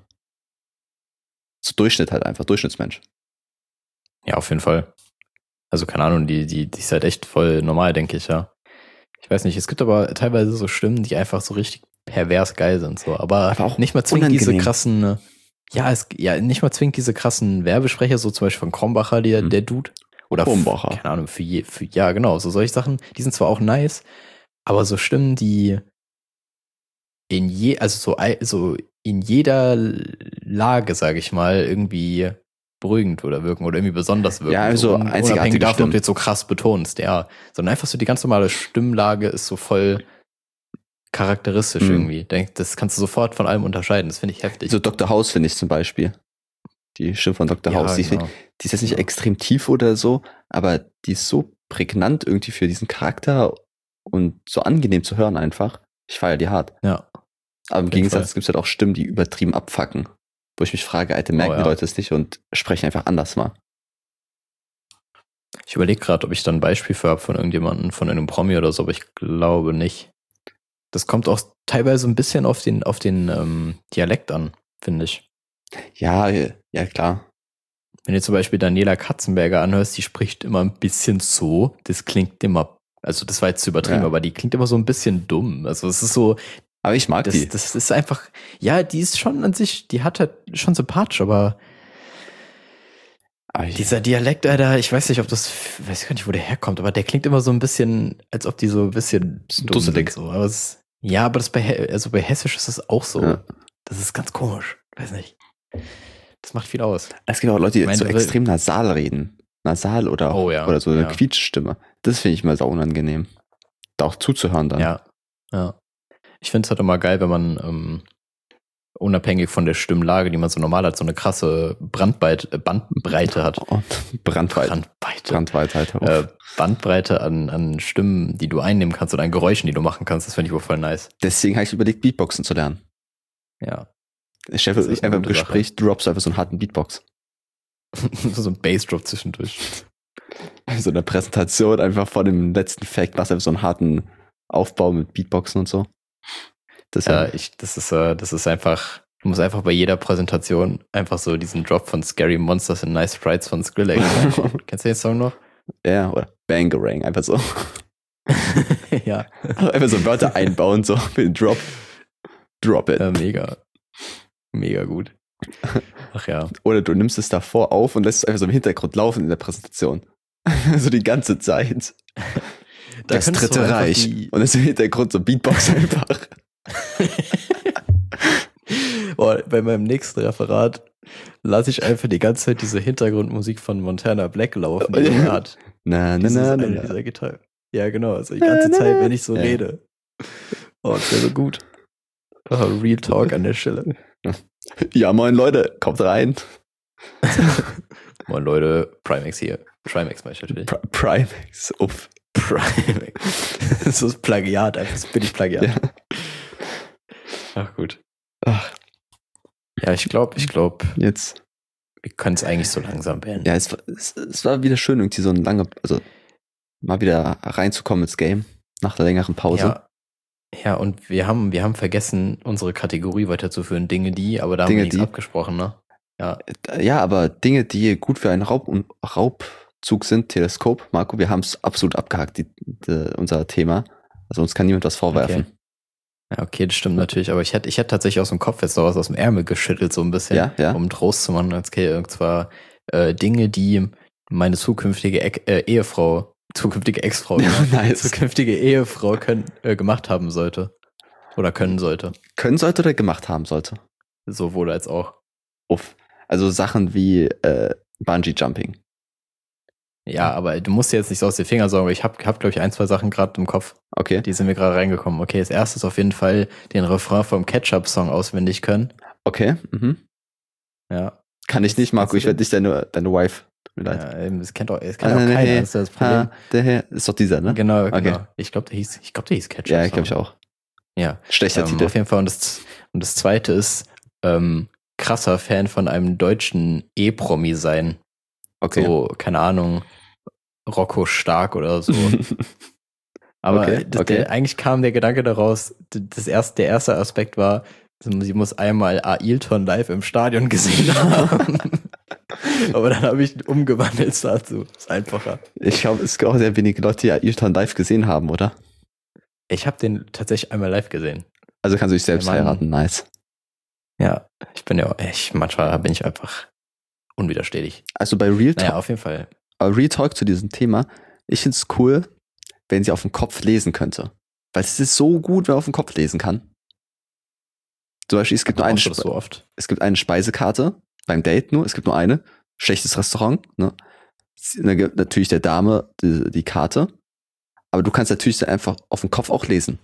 So Durchschnitt halt einfach, Durchschnittsmensch. Ja, auf jeden Fall. Also keine Ahnung, die, die, die ist halt echt voll normal, denke ich, ja. Ich weiß nicht, es gibt aber teilweise so Stimmen, die einfach so richtig pervers geil sind, so. Aber, aber auch nicht mal zwingend unangenehm. diese krassen, ja, es, ja, nicht mal zwingend diese krassen Werbesprecher, so zum Beispiel von Krombacher, der, hm. der Dude. Oder Krombacher. Keine Ahnung, für, je, für, ja, genau, so solche Sachen, die sind zwar auch nice, aber so Stimmen, die in je, also so, so in jeder Lage, sage ich mal, irgendwie beruhigend oder wirken oder irgendwie besonders wirken. Ja, also Un- einzigartige unabhängig davon, ob Stimmen. du jetzt so krass betonst, ja. Sondern einfach so die ganz normale Stimmlage ist so voll charakteristisch Mhm. irgendwie. Denk, das kannst du sofort von allem unterscheiden. Das finde ich heftig. So Doktor House finde ich zum Beispiel. Die Stimme von Doktor Ja, House, die, genau. die ist jetzt nicht Ja. extrem tief oder so, aber die ist so prägnant irgendwie für diesen Charakter und so angenehm zu hören einfach. Ich feiere die hart. Ja. Aber im jeden Gegensatz gibt es halt auch Stimmen, die übertrieben abfacken. Wo ich mich frage, Alter, merken Oh, die ja. Leute es nicht und sprechen einfach anders mal. Ich überlege gerade, ob ich da ein Beispiel für habe von irgendjemandem, von einem Promi oder so, aber ich glaube nicht. Das kommt auch teilweise ein bisschen auf den, auf den ähm, Dialekt an, finde ich. Ja, ja, klar. Wenn du zum Beispiel Daniela Katzenberger anhörst, die spricht immer ein bisschen so. Das klingt immer, also das war jetzt zu übertrieben, Ja. aber die klingt immer so ein bisschen dumm. Also es ist so, Aber ich mag das, die. das ist einfach, ja, die ist schon an sich, die hat halt schon sympathisch, aber Aber ich, dieser Dialekt, Alter, ich weiß nicht, ob das, weiß ich gar nicht, wo der herkommt, aber der klingt immer so ein bisschen, als ob die so ein bisschen dumm Dusselig. sind. So. Aber es, ja, aber das bei, He- also bei Hessisch ist das auch so. Ja. Das ist ganz komisch. Weiß nicht. Das macht viel aus. es gibt auch Leute, die Ich meine, so du will- extrem nasal reden. Nasal oder, Oh ja, oder so eine ja. Quietschstimme. Das finde ich mal sau unangenehm. Da auch zuzuhören dann. Ja, ja. Ich finde es halt immer geil, wenn man ähm, unabhängig von der Stimmlage, die man so normal hat, so eine krasse Brandbreit, äh, Bandbreite hat. Und Brandweite. Brandweite. Brandweite halt. Äh, Bandbreite an, an Stimmen, die du einnehmen kannst oder an Geräuschen, die du machen kannst. Das finde ich wohl voll nice. Deswegen habe ich überlegt, Beatboxen zu lernen. Ja. Ich stelle Das ist eine einfach im gute Gespräch, droppst du einfach so einen harten Beatbox. So ein Bassdrop zwischendurch. So eine Präsentation einfach vor dem letzten Fact, machst einfach so einen harten Aufbau mit Beatboxen und so. Das Ja, war, ich, das ist, äh, das ist einfach, du musst einfach bei jeder Präsentation einfach so diesen Drop von Scary Monsters and Nice Sprites von Skrillex einbauen. Kennst du den Song noch? ja, oder Bangarang, einfach so. Ja. Einfach so Wörter einbauen, so für den Drop. Drop it. Ja, mega. Mega gut. Ach ja. Oder du nimmst es davor auf und lässt es einfach so im Hintergrund laufen in der Präsentation. So die ganze Zeit. Da Das könntest du Dritte einfach Reich. die- Und das im Hintergrund so Beatbox einfach. Boah, bei meinem nächsten Referat lasse ich einfach die ganze Zeit diese Hintergrundmusik von Montana Black laufen, die er hat. Na, na, Dieses, na, eine na, na. dieser Gitarre. Ja, genau. Also die ganze Zeit, wenn ich so Ja. rede. Oh, das wäre so gut. Oh, Real Talk an der Stelle. Ja, moin Leute, kommt rein. Moin Leute, Primax hier. Primax meine ich natürlich. Pri- Primax, uff. Primax. Das ist Plagiat, einfach das bin ich Plagiat. Ja. Ach gut. Ach, Ja, ich glaube, ich glaube, jetzt. wir können es eigentlich so langsam beenden. Ja, es, war- es, es war wieder schön, irgendwie so ein langer, also mal wieder reinzukommen ins Game nach der längeren Pause. Ja, ja, und wir haben, wir haben vergessen, unsere Kategorie weiterzuführen. Dinge, die, aber da Dinge, haben wir nichts die. abgesprochen, ne? Ja. Ja, aber Dinge, die gut für einen Raub und Raubzug sind, Teleskop, Marco, wir haben es absolut abgehakt, die, die, unser Thema. Also uns kann niemand was vorwerfen. Okay. Ja, okay, das stimmt natürlich, aber ich hätte, ich hätte tatsächlich aus dem Kopf jetzt noch was aus dem Ärmel geschüttelt, so ein bisschen, Ja, ja. um Trost zu machen. Okay, und zwar äh, Dinge, die meine zukünftige e äh, Ehefrau, zukünftige Ex-Frau, Ja, genau, nice. zukünftige Ehefrau können, äh, gemacht haben sollte. Oder können sollte. Können sollte oder gemacht haben sollte. Sowohl als auch. Uff. Also Sachen wie äh, Bungee-Jumping. Ja, aber du musst dir jetzt nicht so aus den Fingern sagen, ich habe, hab, glaube ich, ein, zwei Sachen gerade im Kopf. Okay. Die sind mir gerade reingekommen. Okay, das erste ist auf jeden Fall den Refrain vom Ketchup-Song auswendig können. Okay. Mhm. Ja. Kann ich nicht, Marco. Ich werde nicht deine, deine Wife. Tut mir leid. Ja, eben, das kennt auch, das kennt auch keiner, das ist das Problem. Ha, der Herr ist doch dieser, ne? Genau, genau. Okay. Ich glaube, der hieß, ich glaube, der hieß Ketchup. Ja, ich glaube ich auch. Ja. Schlechter Ähm, Titel. auf jeden Fall. Und das, und das zweite ist, ähm, krasser Fan von einem deutschen E-Promi sein. Okay. So, keine Ahnung, Rocco Stark oder so. Aber Okay, das, okay. Der, eigentlich kam der Gedanke daraus, das erste, der erste Aspekt war, sie muss einmal Ailton live im Stadion gesehen haben. Aber dann habe ich umgewandelt dazu. Ist einfacher. Ich glaube, es gibt auch sehr wenige Leute, die Ailton live gesehen haben, oder? Ich habe den tatsächlich einmal live gesehen. Also kannst du dich selbst Der Mann- heiraten, nice. Ja, ich bin ja, ich, manchmal bin ich einfach unwiderstehlich. Also bei Real Talk, Naja, auf jeden Fall. aber Real Talk zu diesem Thema, ich finde es cool, wenn sie auf dem Kopf lesen könnte. Weil es ist so gut, wer auf dem Kopf lesen kann. Zum Beispiel, es gibt nur eine, Brauchst du das Spe so oft. es gibt eine Speisekarte beim Date nur, es gibt nur eine. Schlechtes Restaurant, ne? Dann gibt natürlich der Dame die, die Karte. Aber du kannst natürlich dann einfach auf dem Kopf auch lesen.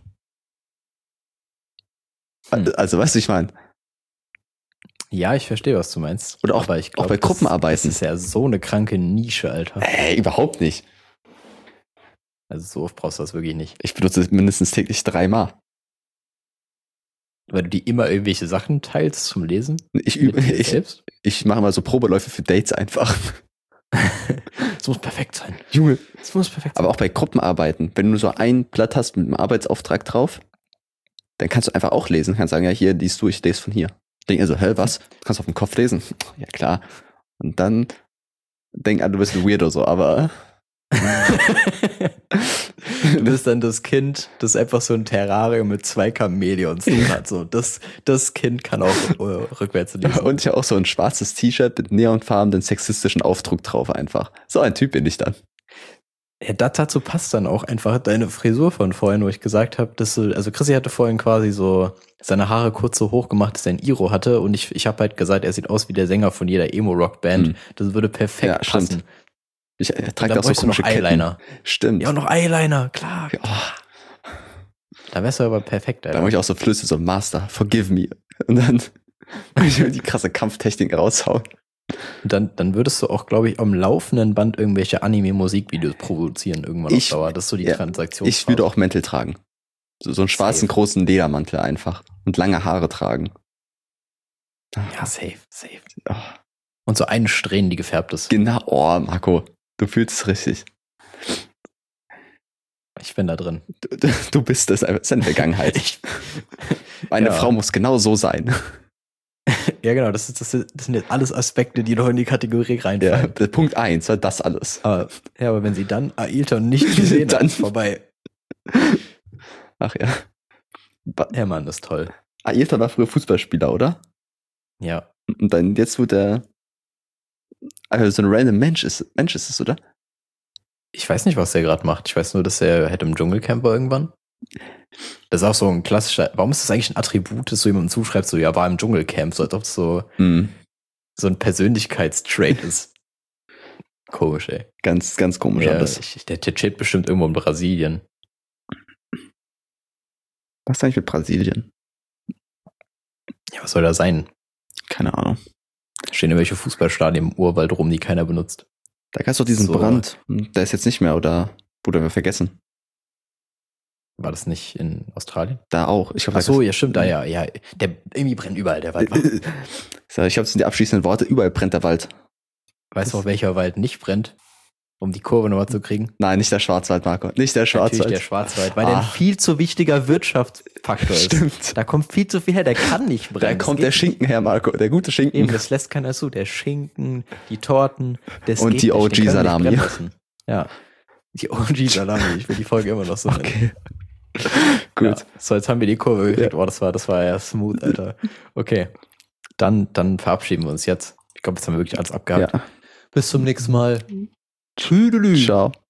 Hm. Also, weißt du, ich meine. Ja, ich verstehe, was du meinst. Oder auch- Aber ich glaub, auch bei das- Gruppenarbeiten. Das ist ja so eine kranke Nische, Alter. Ey, überhaupt nicht. Also so oft brauchst du das wirklich nicht. Ich benutze es mindestens täglich dreimal. Weil du die immer irgendwelche Sachen teilst zum Lesen? Ich Mit übe, dir ich, selbst? ich mache mal so Probeläufe für Dates einfach. Es muss perfekt sein. Junge. Es muss perfekt sein. Aber auch bei Gruppenarbeiten, wenn du nur so ein Blatt hast mit einem Arbeitsauftrag drauf, dann kannst du einfach auch lesen. Kannst sagen, ja, hier liest du, ich lese von hier. Denk also, hä, was? Du kannst auf dem Kopf lesen? Ja, klar. Und dann denk an, du bist ein Weirdo so, aber Du bist dann das Kind, das einfach so ein Terrarium mit zwei Chamäleons drin hat. So, das, das Kind kann auch äh, rückwärts lesen. und ich habe auch so ein schwarzes T-Shirt mit neonfarbenen sexistischen Aufdruck drauf einfach. So ein Typ bin ich dann. Ja, das dazu passt dann auch einfach deine Frisur von vorhin, wo ich gesagt habe, dass du, also Chrissy hatte vorhin quasi so seine Haare kurz so hoch gemacht, dass er ein Iro hatte und ich, ich habe halt gesagt, er sieht aus wie der Sänger von jeder Emo-Rock-Band. Hm. Das würde perfekt Ja, passen. stimmt. Ich äh, Und trage dann auch so bräuchst du noch komische Ketten. Eyeliner. Stimmt. Ja, und noch Eyeliner, klar. Oh, Da wärst du aber perfekt, da Alter. mache ich auch so Flüsse, so Master, forgive me. Und dann ich will die krasse Kampftechnik raushauen. Und dann, dann würdest du auch, glaube ich, am laufenden Band irgendwelche Anime-Musikvideos produzieren irgendwann Ich- auf Dauer. Das ist so die ja, Transaktion. Ich würde auch Mäntel tragen. So, so einen schwarzen, Safe. großen Ledermantel einfach. Und lange Haare tragen. Ja, safe, safe. Oh, Und so eine Strähne, die gefärbt ist. genau, oh, Marco, du fühlst es richtig. Ich bin da drin. Du, du- du bist es, das ist eine Vergangenheit. Ich, Meine ja. Frau muss genau so sein. ja, genau, das, ist, das, sind- das sind jetzt alles Aspekte, die noch in die Kategorie Ja, reinfallen. der Punkt eins war das alles. Aber, ja, aber wenn sie dann Ailton nicht gesehen Dann- dann ist vorbei. Ach ja. Ba- Der Mann ist toll. Ailton war früher Fußballspieler, oder? Ja. Und dann jetzt wird er also so ein random Mensch ist, Mensch ist es, oder? Ich weiß nicht, was der gerade macht. Ich weiß nur, dass er hätte im Dschungelcamp war irgendwann. Das ist auch so ein klassischer. Warum ist das eigentlich ein Attribut, das du jemandem zuschreibst, so, ja, war im Dschungelcamp, so als ob es so, Hm. so ein Persönlichkeitstrait ist. Komisch, ey. Ganz, ganz komisch Ja, alles. ich, der, der chillt bestimmt irgendwo in Brasilien. Was ist eigentlich mit Brasilien? Ja, was soll da sein? Keine Ahnung. Stehen irgendwelche Fußballstadien im Urwald rum, die keiner benutzt. Da gab es doch diesen So. Brand. Hm, Der ist jetzt nicht mehr, oder wurde wir vergessen? War das nicht in Australien? Da auch. Ich glaube, Ach so, ja, stimmt, da ja, ja. Der irgendwie brennt überall der Wald. So, ich habe jetzt die abschließenden Worte. Überall brennt der Wald. Weißt du auch, welcher Wald nicht brennt? um die Kurve nochmal zu kriegen? Nein, nicht der Schwarzwald, Marco. Nicht der Schwarzwald. Natürlich der Schwarzwald, weil der Ah. ein viel zu wichtiger Wirtschaftsfaktor ist. Stimmt. Da kommt viel zu viel her, der kann nicht brennen. Da Das kommt geht der Schinken her, Marco. Der gute Schinken. Eben, das lässt keiner zu. Der Schinken, die Torten, das Und geht die nicht, den O G können wir nicht Salami. brennen lassen. Ja, die O G Salami. Ich will die Folge immer noch so nennen. Okay. Gut. Ja. So, jetzt haben wir die Kurve gekriegt. Oh, das war, das war ja smooth, Alter. Okay, dann, dann verabschieden wir uns jetzt. Ich glaube, jetzt haben wir wirklich alles abgehakt. Ja. Bis zum nächsten Mal. Tschüdelü. Ciao.